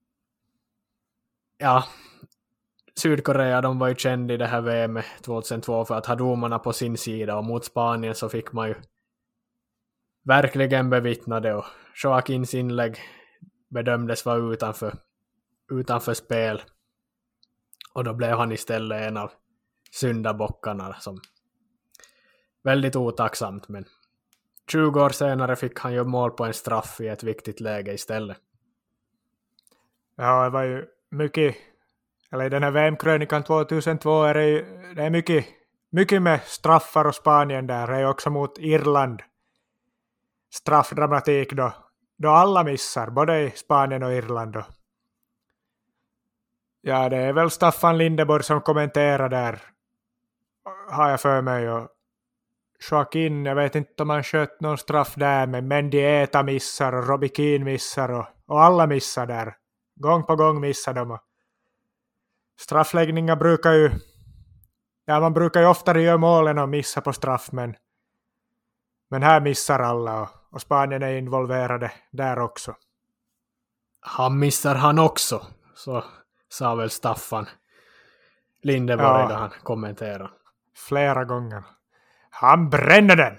ja, Sydkorea, de var ju kända i det här VM 2002 för att ha domarna på sin sida, och mot Spanien så fick man ju verkligen bevittna det, och Joaquins inlägg bedömdes vara utanför spel, och då blev han istället en av syndabockarna, som väldigt otacksamt, men 20 år senare fick han ju mål på en straff i ett viktigt läge istället. Ja, det var ju mycket, eller i den här VM-krönikan 2002 är det är mycket med straffar och Spanien där. Det är också mot Irland straffdramatik då alla missar, både i Spanien och Irland då. Ja, det är väl Staffan Lindeborg som kommenterar där, har jag för mig, och Joaquin, jag vet inte om han sköt någon straff där, men Mendieta missar och Robbie Keane missar och alla missar där. Gång på gång missar de. Straffläggningar man brukar ju oftare göra målen och missa på straff, men här missar alla, och Spanien är involverade där också. Han missar han också, så sa väl Staffan Lindeborg då han kommenterade. Flera gånger. Han bränner den!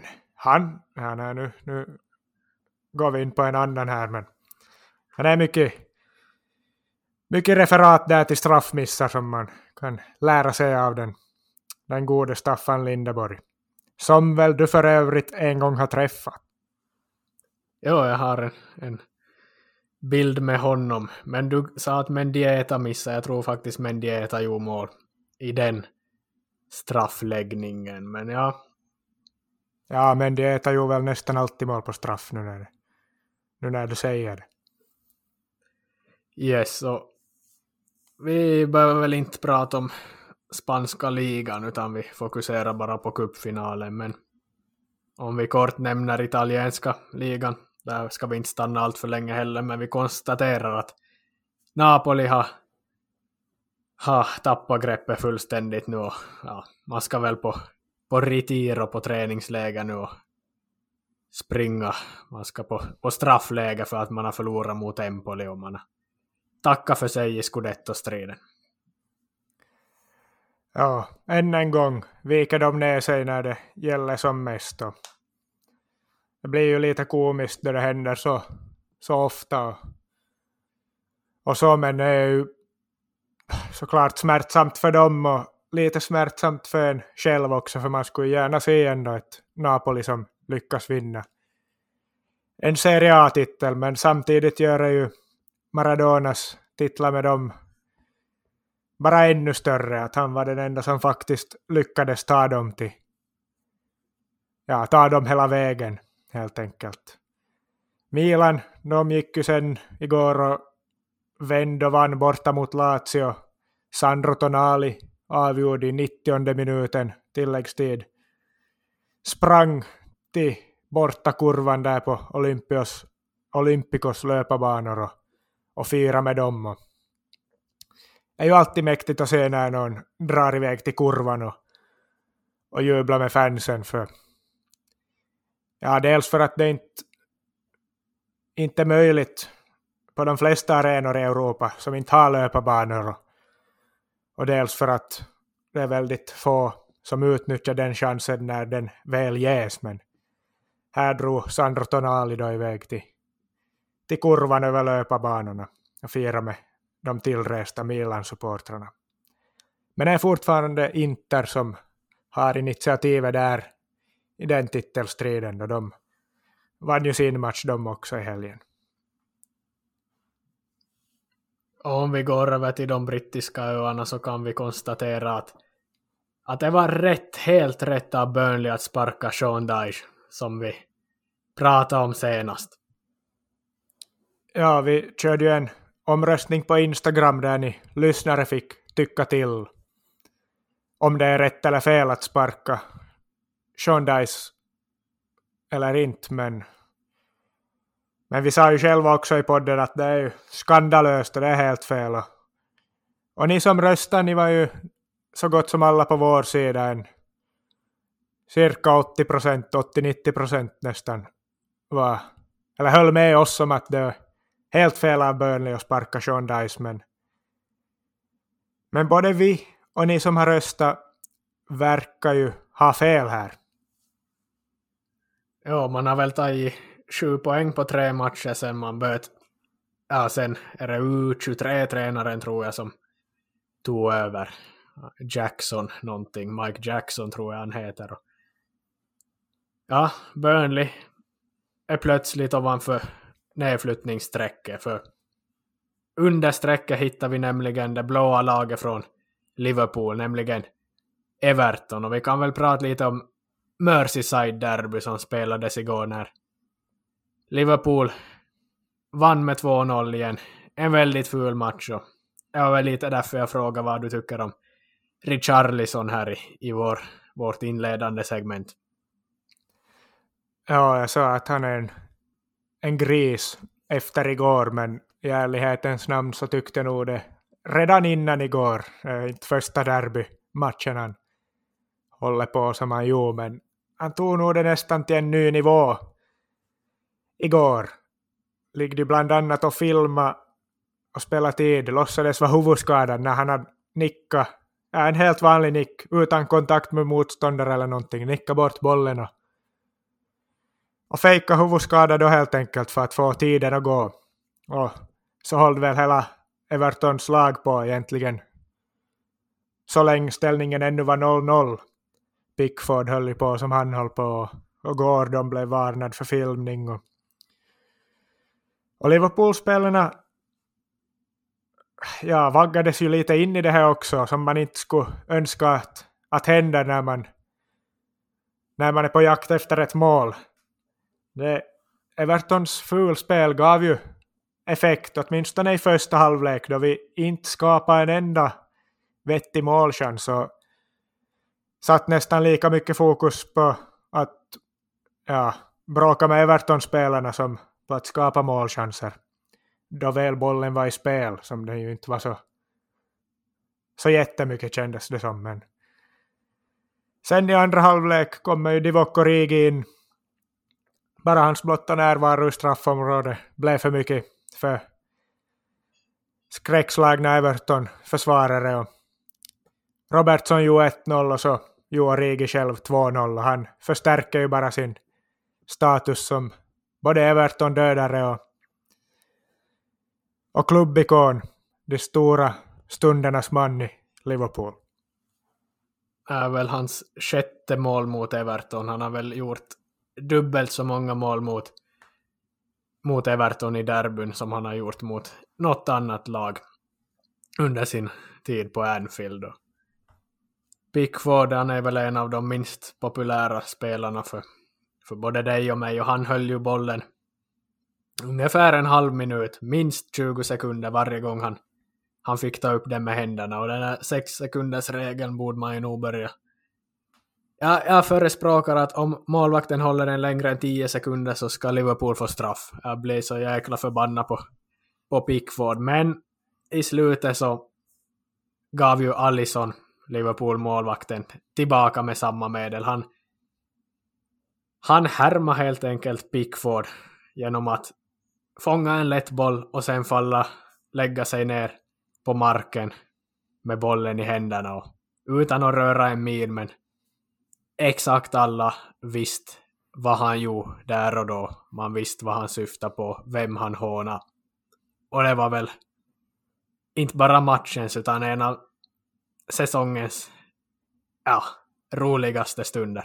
Nu går vi in på en annan här, men det är mycket referat där till straffmissar som man kan lära sig av den gode Staffan Lindeborg. Som väl du för övrigt en gång har träffat. Ja, jag har bild med honom. Men du sa att Mendieta missade. Jag tror faktiskt Mendieta gjorde mål i den straffläggningen. Men ja. Ja, Mendieta gjorde väl nästan alltid mål på straff nu när du säger det. Yes, och vi behöver väl inte prata om spanska ligan utan vi fokuserar bara på cupfinalen. Men om vi kort nämner italienska ligan, där ska vi inte stanna allt för länge heller, men vi konstaterar att Napoli har tappat greppet fullständigt nu. Och, ja, man ska väl på retiro på träningsläger nu och springa. Man ska på straffläger för att man har förlorat mot Empoli och man har tackat för sig i Scudetto-striden. Ja, än en gång viker de ner sig när det gäller som mest. Det blir ju lite komiskt när det händer så ofta. Och så, men det är ju såklart smärtsamt för dem och lite smärtsamt för en själv också, för man skulle gärna se ändå ett Napoli som lyckas vinna en Serie A-titel, men samtidigt gör det ju Maradonas titlar med dem bara ännu större, att han var den enda som faktiskt lyckades ta dem hela vägen helt enkelt. Milan, de gick ju sen igår och vände och vann borta mot Lazio. Sandro Tonali avgjorde i 90:e minuten tilläggstid. Sprang till borta kurvan där på Olympikos löparbanor och fira med dem. Det är ju alltid mäktigt att se när någon drar iväg till kurvan och jublar med fansen. Dels för att det inte är möjligt på de flesta arenor i Europa som inte har löparbanor. Och dels för att det är väldigt få som utnyttjar den chansen när den väl ges. Men här drog Sandro Tonali då iväg till kurvan över löparbanorna och fira med de tillresta Milan-supportrarna. Men det är fortfarande Inter som har initiativet där i den titelstriden, och de vann ju sin match de också i helgen. Och om vi går över till de brittiska öarna så kan vi konstatera att det var helt rätt av Burnley att sparka Sean Dyche, som vi pratade om senast. Ja, vi körde ju en omröstning på Instagram där ni lyssnare fick tycka till om det är rätt eller fel att sparka Sean Dyche eller inte, men vi sa ju själva också i podden att det är ju skandalöst och det är helt fel. Och ni som röstade, ni var ju så gott som alla på vår sida, cirka 80-90% nästan höll med oss om att det är helt fel av Burnley att sparka Sean Dyche, men både vi och ni som har röstat verkar ju ha fel här. Ja, man har väl tagit 7 poäng på 3 matcher sen man började. Ja, sen är det U23-tränaren tror jag som tog över. Jackson någonting. Mike Jackson tror jag han heter. Ja, Burnley är plötsligt ovanför nedflyttningssträcket. För under sträcket hittar vi nämligen det blåa laget från Liverpool, nämligen Everton. Och vi kan väl prata lite om Merseyside-derby som spelades igår när Liverpool vann med 2-0 igen. En väldigt ful match. Och det var väl lite därför jag frågar vad du tycker om Richarlison här i vårt inledande segment. Ja, jag sa att han är en gris efter igår, men i ärlighetens namn så tyckte nog det redan innan igår, inte första derbymatchen han håller på som han gjorde, men han tog nog det nästan till en ny nivå igår. Ligger bland annat och filma och spela tid, låtsades vara huvudskadad när han hade nickat, en helt vanlig nick utan kontakt med motståndare eller någonting, nicka bort bollen och fejka huvudskada då helt enkelt för att få tiden att gå. Och så höll väl hela Evertons lag på egentligen så länge ställningen ännu var 0-0. Pickford höll på som han höll på och Gordon blev varnad för filmning Och Liverpool-spelarna vaggades ju lite in i det här också, som man inte skulle önska att hända när man är på jakt efter ett mål. Evertons fulspel gav ju effekt, åtminstone i första halvlek, då vi inte skapade en enda vettig målchans, och satt nästan lika mycket fokus på att bråka med Everton-spelarna som på att skapa målchanser. Då väl bollen var i spel, som det ju inte var så jättemycket kändes det som. Men sen i andra halvlek kommer ju Divock Origi in. Bara hans blotta närvaro i straffområdet blev för mycket för skräckslagna Everton-försvarare. Och Robertson gjorde 1-0 och så gjorde Origi själv 2-0. Och han förstärker ju bara sin status som både Everton-dödare och klubbikon, de stora stundernas man i Liverpool. Är väl hans 6:e mål mot Everton. Han har väl gjort dubbelt så många mål mot Everton i derbyn som han har gjort mot något annat lag under sin tid på Anfield. Pickford, han är väl en av de minst populära spelarna för både dig och mig, och han höll ju bollen ungefär en halv minut, minst 20 sekunder varje gång han fick ta upp den med händerna, och den här 6 sekunders regeln borde man ju nog börja. Jag förespråkar att om målvakten håller den längre än 10 sekunder så ska Liverpool få straff. Jag blir så jäkla förbannad på Pickford, men i slutet så gav ju Alisson, Liverpool-målvakten, tillbaka med samma medel. Han härmar helt enkelt Pickford genom att fånga en lätt boll och sen lägga sig ner på marken med bollen i händerna och utan att röra en min, men exakt alla visste vad han gjorde där och då. Man visste vad han syftade på, vem han hånade. Och det var väl inte bara matchens utan en av säsongens roligaste stunder.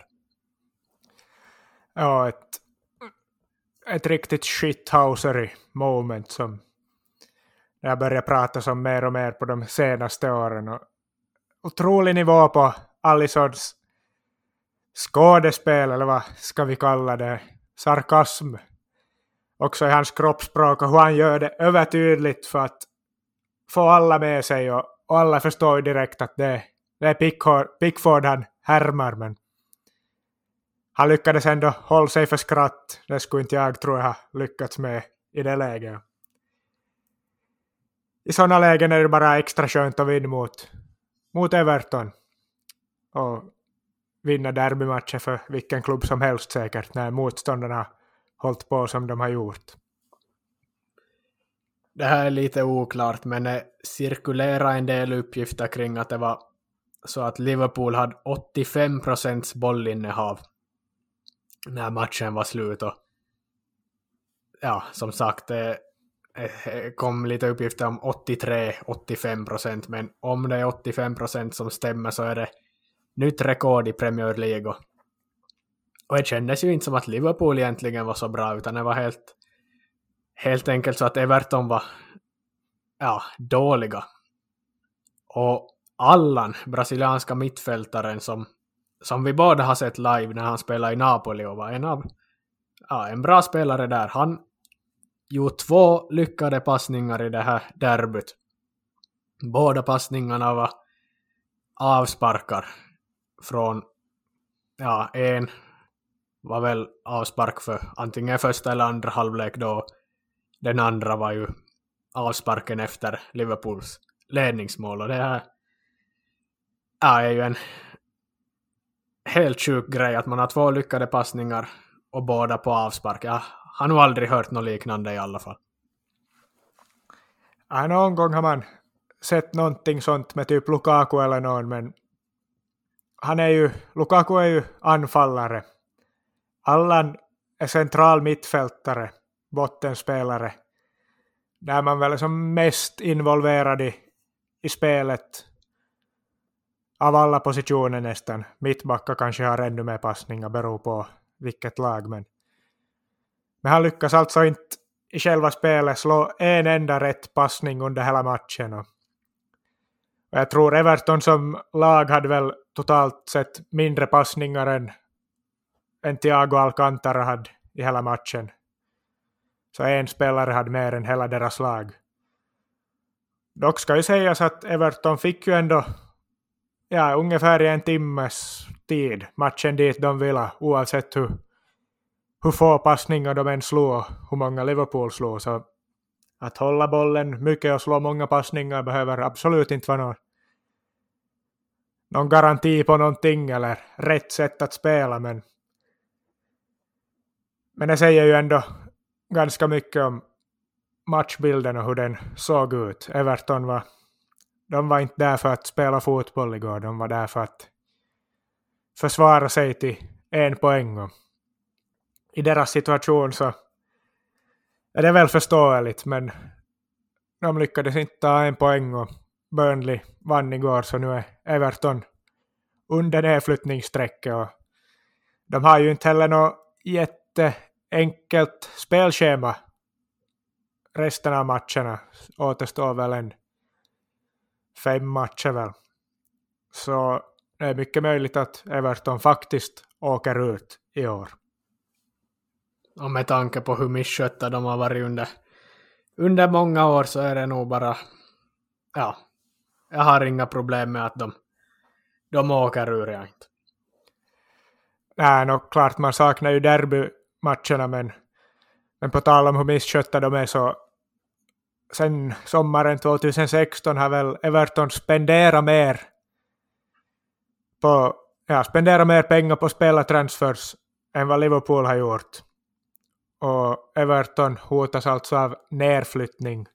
Ja, ett riktigt shithousery moment som jag börjar prata som mer och mer på de senaste åren. Och otrolig nivå på Alissons skådespel, eller vad ska vi kalla det, sarkasm. Också i hans kroppsspråk och hur han gör det övertydligt för att få alla med sig, och alla förstår ju direkt att det är Pickford han härmar, men han lyckades ändå hålla sig för skratt. Det skulle inte jag tror jag har lyckats med i det läget. I sådana lägen är det bara extra skönt att vinna mot Everton. Och vinna derbymatcher för vilken klubb som helst säkert, när motståndarna har hållit på som de har gjort. Det här är lite oklart, men det cirkulerar en del uppgifter kring att det var så att Liverpool hade 85% bollinnehav när matchen var slut. Och som sagt, det kom lite uppgifter om 83-85%, men om det är 85% som stämmer så är det nytt rekord i Premier League. Och det kändes ju inte som att Liverpool egentligen var så bra, utan det var helt enkelt så att Everton var dåliga. Och Allan, brasilianska mittfältaren som vi båda har sett live när han spelade i Napoli och var en bra spelare där. Han gjorde 2 lyckade passningar i det här derbyt. Båda passningarna var avsparkar från en var väl avspark för antingen första eller andra halvlek, då den andra var ju avsparken efter Liverpools ledningsmål. Och det här är ju en helt sjuk grej att man har 2 lyckade passningar och båda på avspark. Jag har nog aldrig hört något liknande i alla fall. Någon gång har man sett någonting sånt med typ Lukaku eller någon, men Lukaku är ju anfallare. Allan är central mittfältare, bottenspelare. Där man väl är som mest involverad i spelet av alla positioner nästan. Mittbacka kanske har ännu mer passningar, beror på vilket lag. Men han lyckas alltså inte i själva spelet slå en enda rätt passning under hela matchen. Och jag tror Everton som lag hade väl totalt sett mindre passningar än Thiago Alcantara hade i hela matchen. Så en spelare hade mer än hela deras lag. Dock ska ju sägas att Everton fick ju ändå ungefär en timmes tid matchen dit de ville, oavsett hur få passningar de än slog och hur många Liverpool slog. Så att hålla bollen mycket och slå många passningar behöver absolut inte vara någon garanti på någonting eller rätt sätt att spela. Men det säger ju ändå ganska mycket om matchbilden och hur den såg ut. Everton var inte där för att spela fotboll igår. De var där för att försvara sig till 1 poäng. Och i deras situation så är det väl förståeligt, men de lyckades inte ta 1 poäng och Burnley vann igår, så nu är Everton under nedflyttningssträcket. Och de har ju inte heller något jätteenkelt spelschema resten av matcherna. Återstår väl 5 matcher väl. Så det är mycket möjligt att Everton faktiskt åker ut i år. Och med tanke på hur misskötta de har varit under många år, så är det nog bara, jag har inga problem med att de åker ur. Jag inte. Nej, klart man saknar ju derbymatcherna, men på tal om hur misskötta de är, så sen sommaren 2016 har väl Everton spenderat mer pengar på spelartransfers än vad Liverpool har gjort. Och Everton hotas alltså av nerflyttning,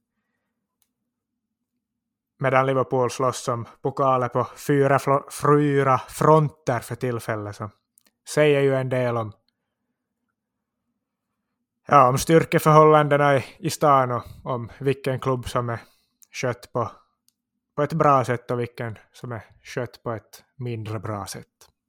medan Liverpool slåss om pokaler på 4 fronter för tillfället. Så säger ju en del om styrkeförhållandena i stan och om vilken klubb som är skött på ett bra sätt och vilken som är skött på ett mindre bra sätt.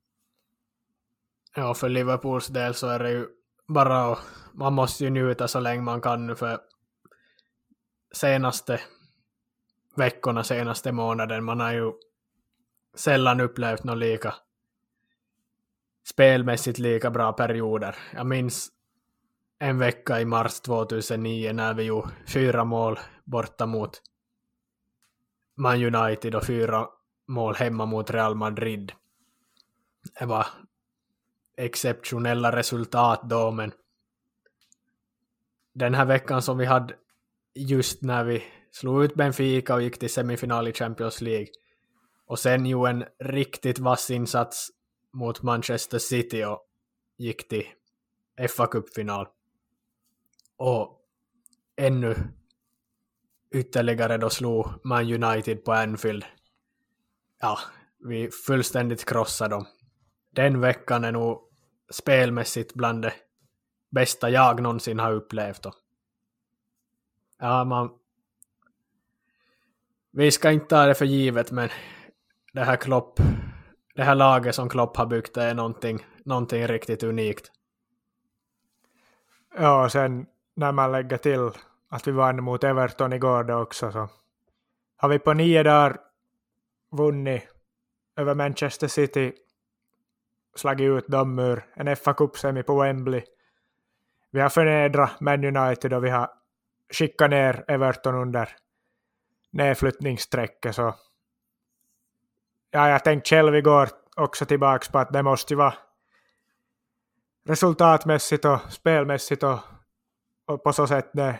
Ja, för Liverpools del så är det ju bara, man måste ju njuta så länge man kan nu, för senaste veckorna, senaste månaden, man har ju sällan upplevt något lika spelmässigt lika bra perioder. Jag minns en vecka i mars 2009 när vi gjorde 4 mål borta mot Man United och 4 mål hemma mot Real Madrid. Det var exceptionella resultat då, men den här veckan som vi hade just när vi slog ut Benfica och gick till semifinal i Champions League, och sen ju en riktigt vass insats mot Manchester City och gick till FA-cupfinal, och ännu ytterligare då slog Man United på Anfield. Ja, vi fullständigt krossade dem. Den veckan är nog spelmässigt bland det bästa jag någonsin har upplevt. Ja, vi ska inte ta det för givet, men det här laget som Klopp har byggt är någonting riktigt unikt. Ja, och sen när man lägger till att vi vann mot Everton igår då också, så har vi på 9 dagar vunnit över Manchester City, slagit ut dem ur en FA-cup-semi på Wembley. Vi har förnedrat Man United och vi har skickat ner Everton under nedflyttningssträcket. Så jag tänkte själv igår också tillbaka på att det måste vara resultatmässigt och spelmässigt och på så sätt det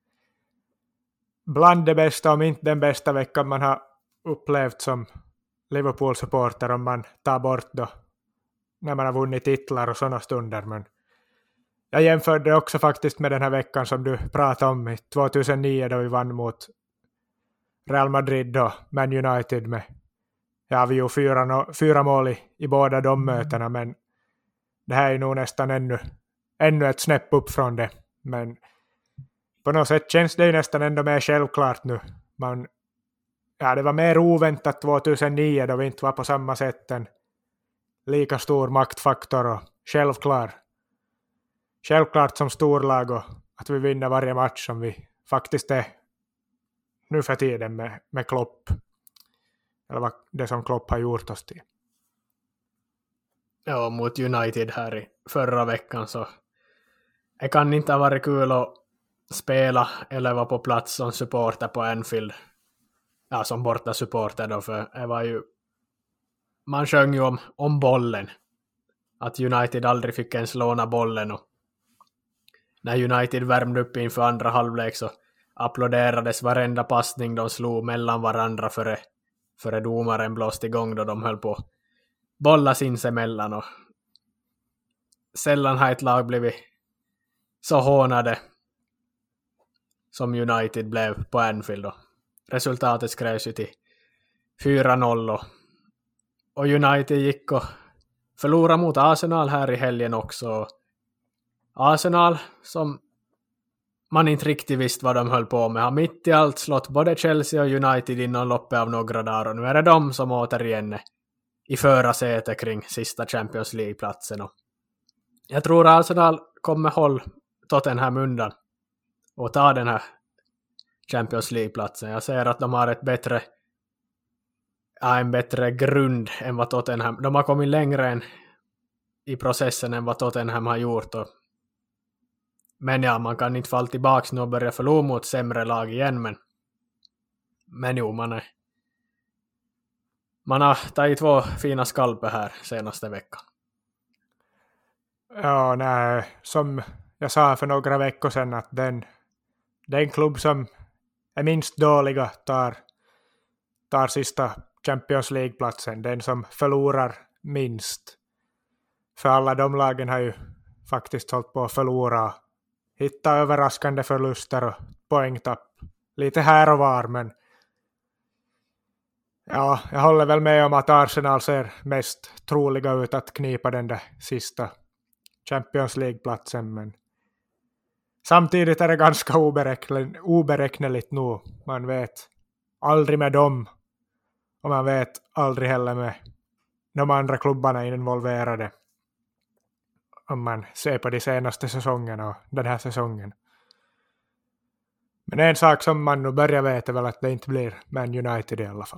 bland det bästa, om inte den bästa veckan man har upplevt som Liverpool-supporter, om man tar bort då när man har vunnit titlar och sådana stunder. Men jag jämförde också faktiskt med den här veckan som du pratade om i 2009 då vi vann mot Real Madrid och Man United med, vi gjorde 4 mål i båda de mötena, men det här är nog nästan ännu ett snäpp upp från det. Men på något sätt känns det nästan ändå mer självklart nu. Det var mer oväntat 2009 då vi inte var på samma sätt en lika stor maktfaktor och självklart som storlag och att vi vinner varje match som vi faktiskt är nu för tiden med Klopp. Eller vad det som Klopp har gjort oss till. Ja, mot United här i förra veckan så det kan inte ha varit kul att spela eller vara på plats som supporter på Anfield. Ja, som borta supporter då, för det var ju man sjöng ju om bollen. Att United aldrig fick ens låna bollen, och när United värmde upp inför andra halvlek så applåderades varenda passning de slog mellan varandra före domaren blåste igång då de höll på att bolla sinsemellan, och sällan har ett lag blivit så hånade som United blev på Anfield då. Resultatet skrevs ju till 4-0 och United gick och förlorade mot Arsenal här i helgen också. Arsenal som man inte riktigt visste vad de höll på med har mitt i allt slått både Chelsea och United inom loppet av några dagar, och nu är det de som återigen är i förarsätet kring sista Champions League-platsen. Och jag tror Arsenal kommer hålla Tottenham undan och ta den här Champions League-platsen. Jag säger att de har en bättre grund än vad Tottenham. De har kommit längre i processen än vad Tottenham har gjort. Men ja, man kan inte falla tillbaka nu och börja förlora mot sämre lag igen. Men jo, man har tagit 2 fina skalper här senaste veckan. Ja, nej, som jag sa för några veckor sedan att den klubb som är minst dåliga tar sista Champions League-platsen. Den som förlorar minst. För alla de lagen har ju faktiskt hållit på att förlora. Hitta överraskande förluster och poängtapp. Lite här och var, men ja, jag håller väl med om att Arsenal ser mest troliga ut att knipa den där sista Champions League-platsen, men samtidigt är det ganska oberäkneligt nu. Man vet aldrig med dem, och man vet aldrig heller med de andra klubbarna involverade, om man ser på de senaste säsongerna och den här säsongen. Men en sak som man nu börjar veta är väl att det inte blir Man United i alla fall.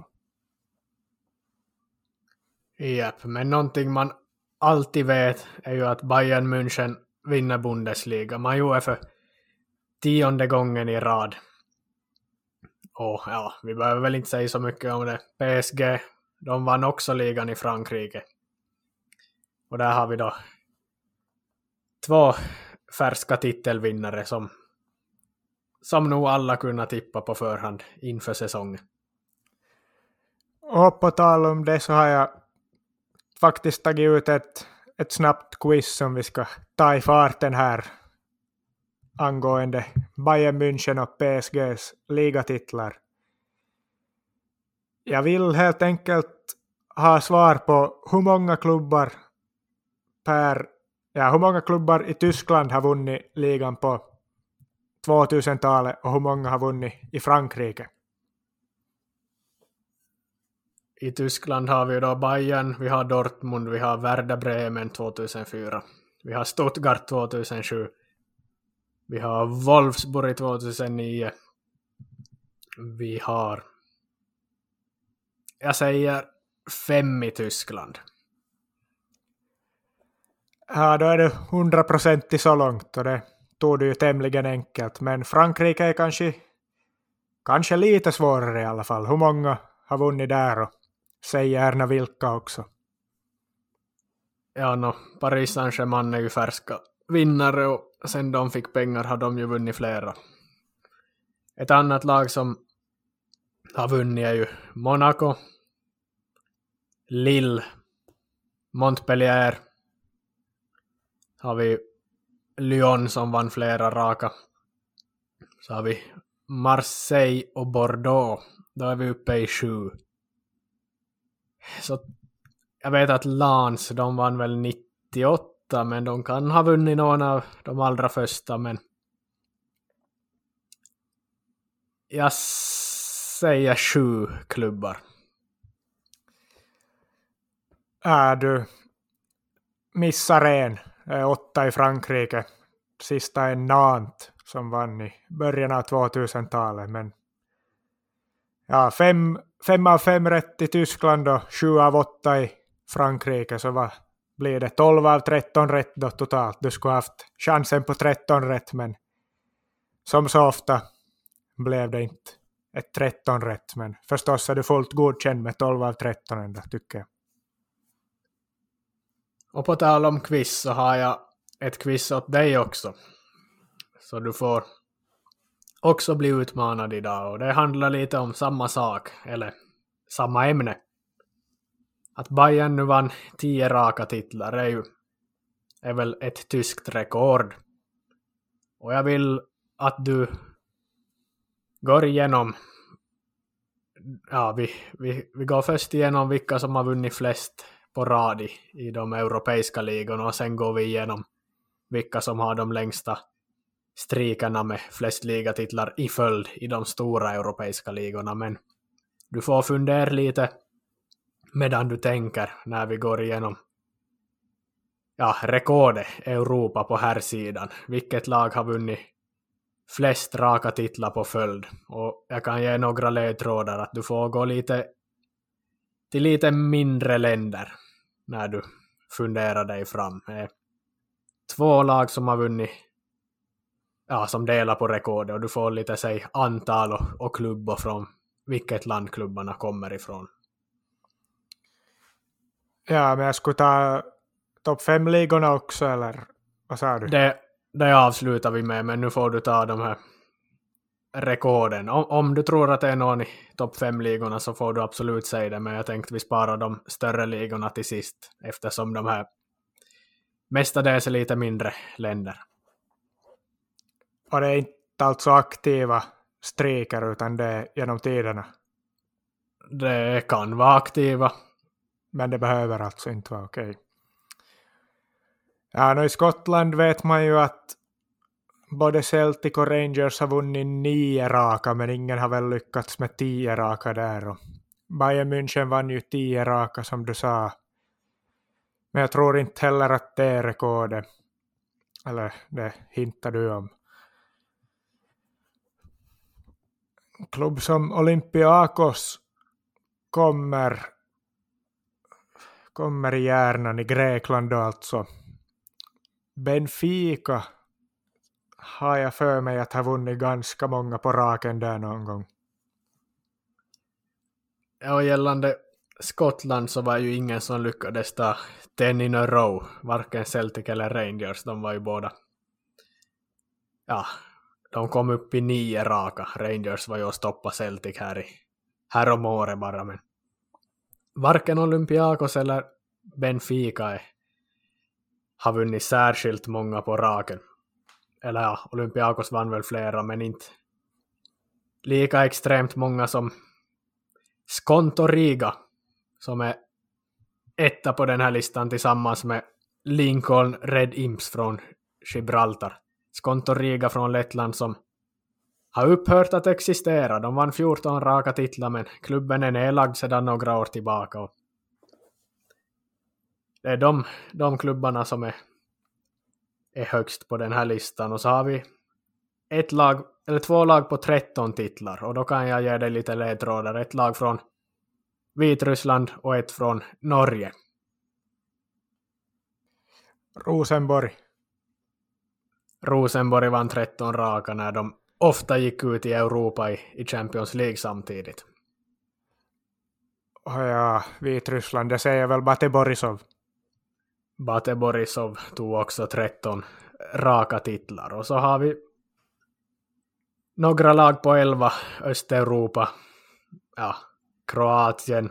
Japp, men någonting man alltid vet är ju att Bayern München vinner Bundesliga. Man gjorde för 10:e gången i rad. Och ja, vi behöver väl inte säga så mycket om det. PSG, de vann också ligan i Frankrike. Och där har vi då 2 färska titelvinnare som nog alla kunna tippa på förhand inför säsongen. Och på tal om det så har jag faktiskt tagit ut ett snabbt quiz som vi ska ta i farten här angående Bayern München och PSGs ligatitlar. Jag vill helt enkelt ha svar på hur många klubbar i Tyskland har vunnit ligan på 2000-talet och hur många har vunnit i Frankrike. I Tyskland har vi då Bayern, vi har Dortmund, vi har Werder Bremen 2004. Vi har Stuttgart 2007. Vi har Wolfsburg 2009. Vi har, jag säger 5 i Tyskland. Ja, då är det 100% så långt, och det tog det ju tämligen enkelt. Men Frankrike är kanske lite svårare i alla fall. Hur många har vunnit där, och säg gärna vilka också. Ja, Paris Saint-Germain är ju färska vinnare, och sen de fick pengar har de ju vunnit flera. Ett annat lag som har vunnit är ju Monaco, Lille, Montpellier. Har vi Lyon som vann flera raka. Så har vi Marseille och Bordeaux. Då är vi uppe i 7. Så jag vet att Lens, de vann väl 98, men de kan ha vunnit någon av de allra första. Men jag säger 7 klubbar. Du missar en. 8 i Frankrike. Sista är Nantes som vann i början av 2000-talet. Men ja, 5 av 5 rätt i Tyskland och 7 av 8 i Frankrike, så blir det 12 av 13 rätt då totalt. Du skulle haft chansen på 13 rätt, men som så ofta blev det inte ett 13 rätt. Men förstås är du fullt godkänd med 12 av 13 ändå, tycker jag. Och på tal om quiz så har jag ett quiz åt dig också. Så du får också bli utmanad idag. Och det handlar lite om samma sak, eller samma ämne. Att Bayern nu vann 10 raka titlar är väl ett tyskt rekord. Och jag vill att du går igenom. Ja, vi går först igenom vilka som har vunnit flest på rad i de europeiska ligorna, och sen går vi igenom vilka som har de längsta streakarna med flest ligatitlar i följd i de stora europeiska ligorna. Men du får fundera lite medan du tänker när vi går igenom rekordet Europa på här sidan. Vilket lag har vunnit flest raka titlar på följd? Och jag kan ge några ledtrådar att du får gå till lite mindre länder när du funderar dig fram. 2 lag som har vunnit, som delar på rekordet, och du får lite säg antal och klubbor från vilket land klubbarna kommer ifrån. Ja, men jag skulle ta topp 5-ligorna också, eller vad sa du? Det avslutar vi med, men nu får du ta de här rekorden. Om du tror att det är någon i topp 5-ligorna så får du absolut säga det, men jag tänkte vi sparar de större ligorna till sist, eftersom de här mestadels är lite mindre länder. Och det är inte alltså aktiva streaker, utan det är genom tiderna? Det kan vara aktiva. Men det behöver alltså inte vara okej. Ja, i Skottland vet man ju att både Celtic och Rangers har vunnit 9 raka, men ingen har väl lyckats med 10 raka där. Och Bayern München vann ju 10 raka som du sa. Men jag tror inte heller att det är rekordet. Eller det hintar du om. Klubb som Olympiakos kommer i hjärnan i Grekland då alltså. Benfica har jag för mig att ha vunnit ganska många på raken där någon gång. Ja, gällande Skottland så var ju ingen som lyckades ta 10 in a row. Varken Celtic eller Rangers, de var ju båda. Ja, de kom upp i 9 raka. Rangers var ju att stoppa Celtic här om året bara, men varken Olympiakos eller Benfica har vunnit särskilt många på raken. Eller ja, Olympiakos vann väl flera, men inte lika extremt många som Skonto-Riga, som är etta på den här listan tillsammans med Lincoln Red Imps från Gibraltar. Skonto-Riga från Lettland som har upphört att existera. De vann 14 raka titlar, men klubben är nedlagd sedan några år tillbaka. Och det är de klubbarna som är högst på den här listan. Och så har vi 2 lag på 13 titlar. Och då kan jag ge dig lite ledtrådar. 1 lag från Vitryssland och 1 från Norge. Rosenborg vann 13 raka när de ofta gick ut i Europa i Champions League samtidigt. Ja, Vitryssland, det säger väl Bate Borisov. Bate Borisov tog också 13 raka titlar. Och så har vi några lag på 11 Östeuropa. Ja, Kroatien,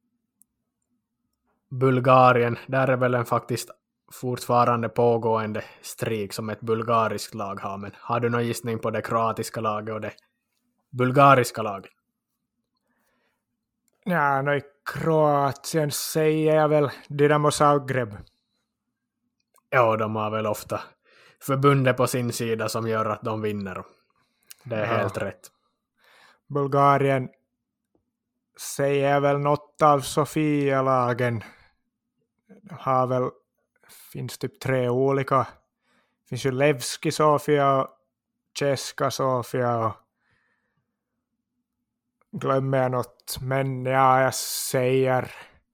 Bulgarien. Där är väl en faktiskt fortfarande pågående strik som ett bulgariskt lag har. Men har du någon gissning på det kroatiska laget och det bulgariska laget? Ja, i Kroatien säger jag väl Dinamo Zagreb. Ja, de har väl ofta förbundet på sin sida som gör att de vinner. Det är helt rätt. Bulgarien säger jag väl något av Sofia-lagen. Har väl, finns typ 3 olika. Det finns ju Levski Sofia, Ceska Sofia och glömmer jag något. Men ja, jag säger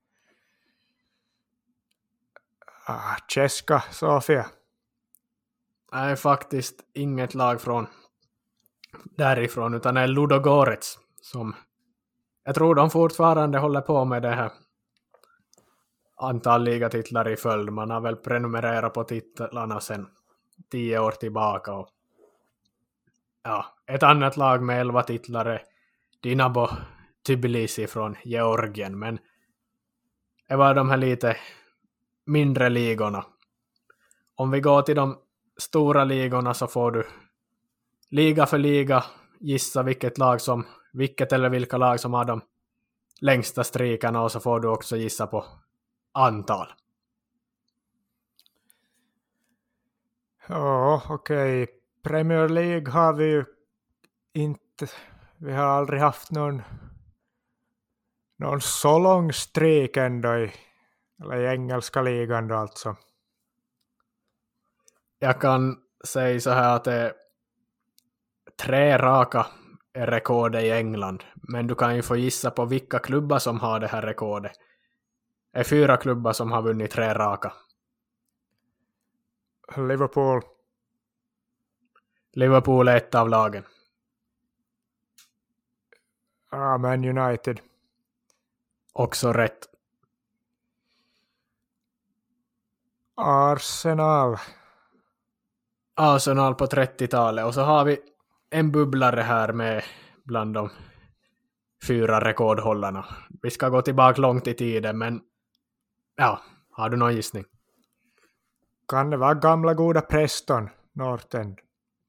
Ceska Sofia. Det är faktiskt inget lag från därifrån utan det är Ludogorets som jag tror de fortfarande håller på med det här antal ligatitlar i följd. Man har väl prenumererat på titlarna sedan 10 år tillbaka. Och ja, ett annat lag med 11 titlar är Dinamo Tbilisi från Georgien. Men det var de här lite mindre ligorna. Om vi går till de stora ligorna så får du liga för liga gissa vilket eller vilka lag som har de längsta streakarna och så får du också gissa på antal. Ja, okej. Premier League har vi ju inte. Vi har aldrig haft någon så lång streak ändå i engelska ligan då alltså. Jag kan säga så här att det är 3 raka är rekordet i England. Men du kan ju få gissa på vilka klubbar som har det här rekordet. Det är 4 klubbar som har vunnit 3 raka. Liverpool är ett av lagen. Man United. Också rätt. Arsenal på 30-talet. Och så har vi en bubblare här med bland de 4 rekordhållarna. Vi ska gå tillbaka långt i tiden, men ja, har du någon gissning? Kan det vara gamla goda Preston, North End?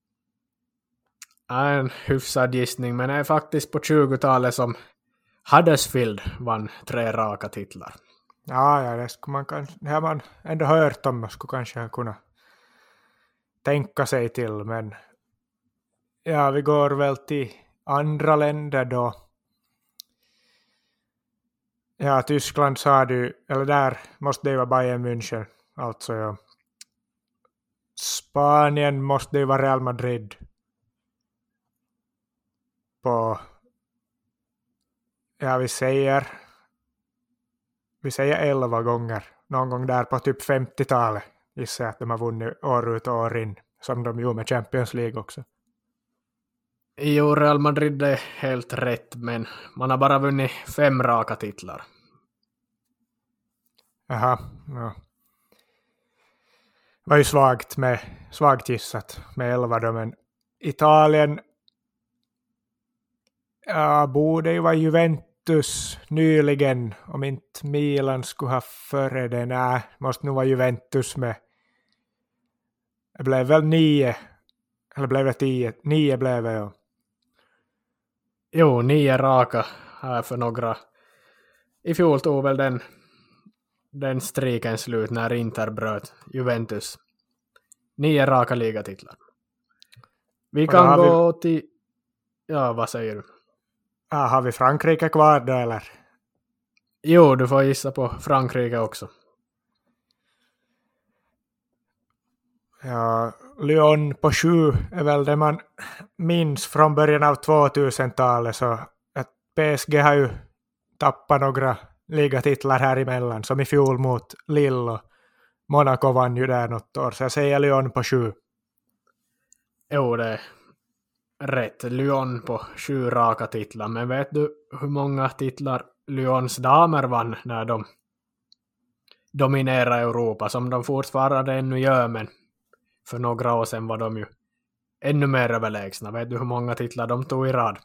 En hyfsad gissning, men det är faktiskt på 20-talet som Huddersfield vann 3 raka titlar. Ja, det har man ändå hört om och skulle kanske kunna tänka sig till, men ja, vi går väl till andra länder då. Ja, Tyskland sa du, eller där måste det vara Bayern München, alltså ja. Spanien måste det vara Real Madrid. Vi säger 11 gånger. Någon gång där på typ 50-talet gissar jag att de har vunnit år ut och år in, som de gjorde med Champions League också. Jo, Real Madrid är helt rätt, men man har bara vunnit 5 raka titlar. Jaha, ja. Var ju svagt gissat med 11 då, men Italien borde ju vara Juventus nyligen, om inte Milan skulle ha före det. Måste nog vara Juventus med. Det blev väl 9, eller blev det 10? 9 blev det, ja. Jo, 9 raka här för några. I fjol tog väl den streaken slut när Inter bröt Juventus. 9 raka ligatitlar. Vi kan gå till... Ja, vad säger du? Har vi Frankrike kvar då, eller? Jo, du får gissa på Frankrike också. Ja, Lyon på 7 är väl det man minns från början av 2000-talet, så att PSG har ju tappat några ligatitlar här emellan, som i fjol mot Lille, och Monaco vann ju där något år, så jag säger Lyon på 7. Jo, det är rätt. Lyon på 7 raka titlar, men vet du hur många titlar Lyons damer vann när de dominerade Europa, som de fortfarande ännu gör, men för några år sedan var de ju ännu mer överlägsna. Vet du hur många titlar de tog i rad?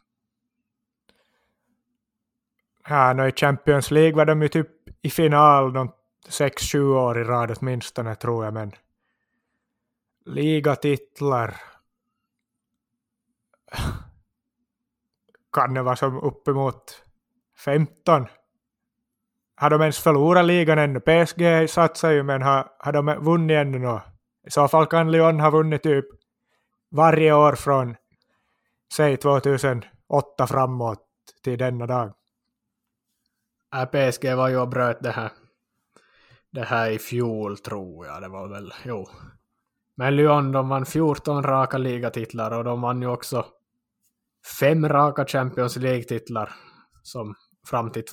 Ja, i Champions League var de ju typ i final de 6-7 år i rad åtminstone, tror jag, men ligatitlar kan det vara som uppemot 15. Har de ens förlorat ligan ännu? PSG satsar ju, men har de vunnit ännu nå? I så fall kan Lyon ha vunnit typ varje år från säg 2008 framåt till denna dag. PSG var ju och bröt det här i fjol, tror jag. Det var väl, jo. Men Lyon, de vann 14 raka ligatitlar och de vann ju också 5 raka Champions League-titlar som fram till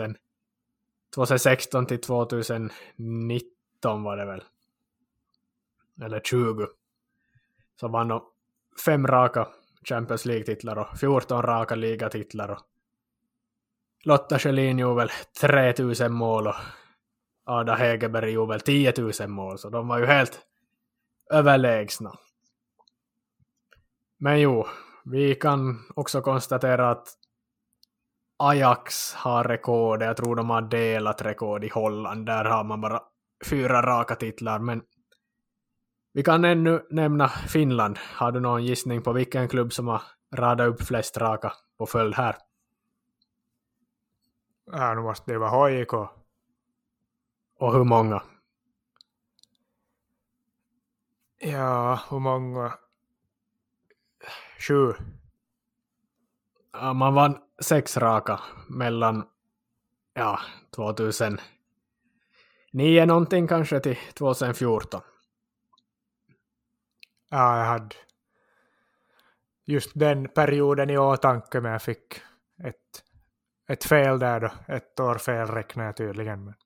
2016 till 2019 var det väl. Eller 20. Så vann de 5 raka Champions League-titlar och 14 raka ligatitlar. Och Lotta Schelin gjorde väl 3000 mål och Ada Hegerberg gjorde väl 10 000 mål. Så de var ju helt överlägsna. Men jo, vi kan också konstatera att Ajax har rekord. Jag tror de har delat rekord i Holland. Där har man bara 4 raka titlar. Men vi kan ännu nämna Finland. Har du någon gissning på vilken klubb som har radat upp flest raka på följd här? Ja, nu måste det vara HJK. Och hur många? Ja, hur många? 7. Ja, man vann 6 raka mellan 2009 någonting kanske till 2014. Ja, jag hade just den perioden i åtanke, men jag fick ett fel där då. Ett år fel räknar jag tydligen. Men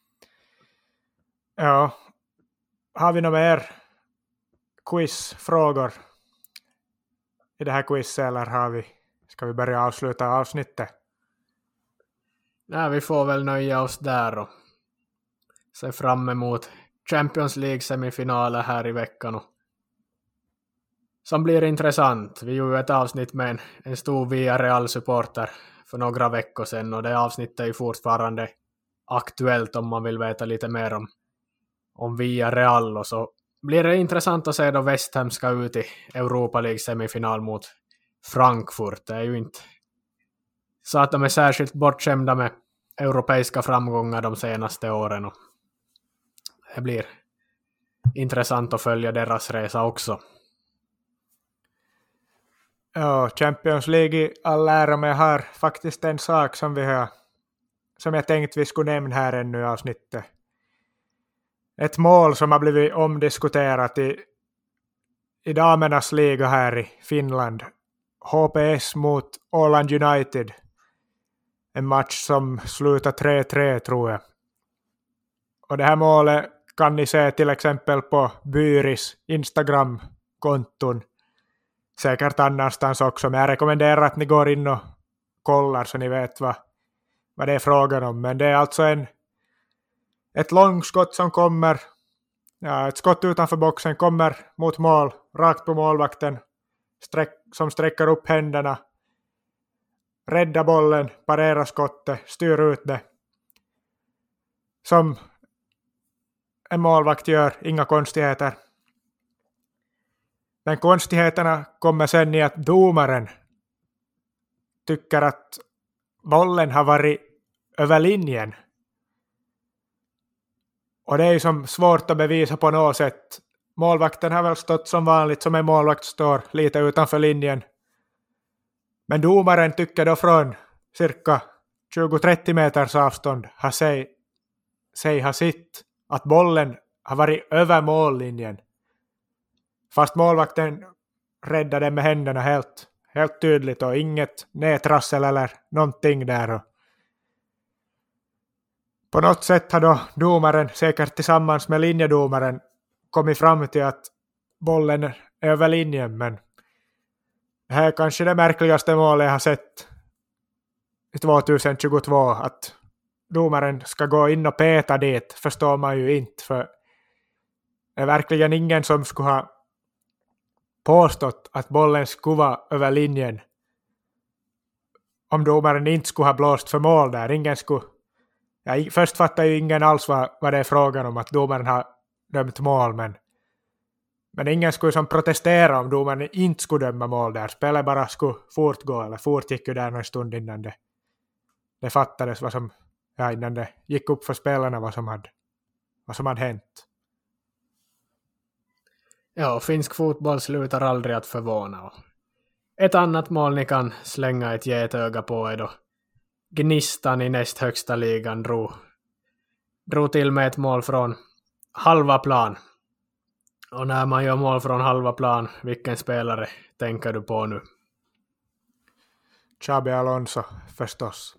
ja, har vi några mer quizfrågor i det här quizet, eller ska vi börja avsluta avsnittet? Nej, vi får väl nöja oss där och se fram emot Champions League semifinaler här i veckan och som blir intressant. Vi gjorde ett avsnitt med en stor Villarreal-supporter för några veckor sedan och det avsnittet är ju fortfarande aktuellt om man vill veta lite mer om Villarreal, och så blir det intressant att se då West Ham ska ut i Europa League semifinal mot Frankfurt. Det är ju inte så att de är särskilt bortskämda med europeiska framgångar de senaste åren och det blir intressant att följa deras resa också. Ja, Champions League i all ära, men jag har faktiskt en sak som jag tänkte vi skulle nämna här ännu i avsnittet. Ett mål som har blivit omdiskuterat i damernas liga här i Finland. HPS mot Åland United. En match som slutar 3-3 tror jag. Och det här målet kan ni se till exempel på Byris Instagram-konton. Säkert annanstans också, men jag rekommenderar att ni går in och kollar så ni vet vad det är frågan om. Men det är alltså ett långskott som kommer, ett skott utanför boxen kommer mot mål, rakt på målvakten, som sträcker upp händerna, räddar bollen, parerar skottet, styr ut det. Som en målvakt gör, inga konstigheter. Men konstigheterna kommer sen i att domaren tycker att bollen har varit över linjen. Och det är ju som svårt att bevisa på något sätt. Målvakten har väl stått som vanligt, som en målvakt står lite utanför linjen. Men domaren tycker då från cirka 20-30 meters avstånd har sett att bollen har varit över mållinjen. Fast målvakten räddade den med händerna helt tydligt och inget nedtrassel eller någonting där. Och på något sätt har då domaren, säkert tillsammans med linjedomaren, kommit fram till att bollen är över linjen. Men det här är kanske det märkligaste målet jag har sett i 2022. Att domaren ska gå in och peta dit förstår man ju inte. För det är verkligen ingen som skulle ha påstått att bollen skulle vara över linjen om domaren inte skulle ha blåst för mål där. Ingen skulle... först fattar ju ingen alls vad det är frågan om, att domaren har dömt mål, men ingen skulle som protestera om domaren inte skulle döma mål där. Spelet bara skulle fortgå, eller fortgick ju där någon stund innan det fattades innan det gick upp för spelarna vad som hade hänt. Ja, finsk fotboll slutar aldrig att förvåna. Ett annat mål ni kan slänga ett getöga på är då Gnistan i näst högsta ligan drog till med ett mål från halva plan. Och när man gör mål från halva plan, vilken spelare tänker du på nu? Xabi Alonso förstås.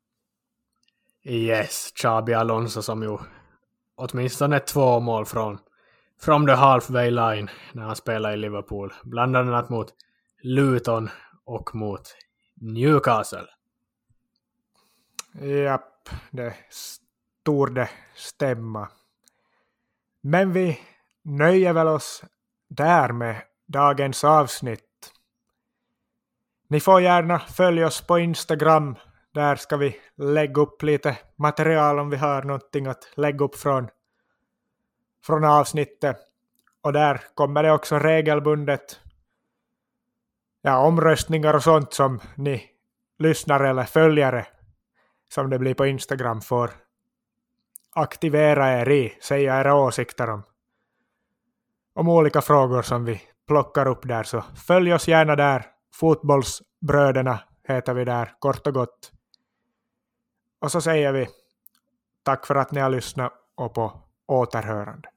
Yes, Xabi Alonso som ju åtminstone 2 mål from the halfway line när han spelar i Liverpool. Bland annat mot Luton och mot Newcastle. Japp, det torde stämma. Men vi nöjer väl oss där med dagens avsnitt. Ni får gärna följa oss på Instagram. Där ska vi lägga upp lite material om vi har någonting att lägga upp från avsnittet. Och där kommer det också regelbundet omröstningar och sånt som ni lyssnare eller följare som det blir på Instagram får aktivera er i, säga era åsikter om olika frågor som vi plockar upp där. Så följ oss gärna där. Fotbollsbröderna heter vi där, kort och gott. Och så säger vi tack för att ni har lyssnat och på återhörande.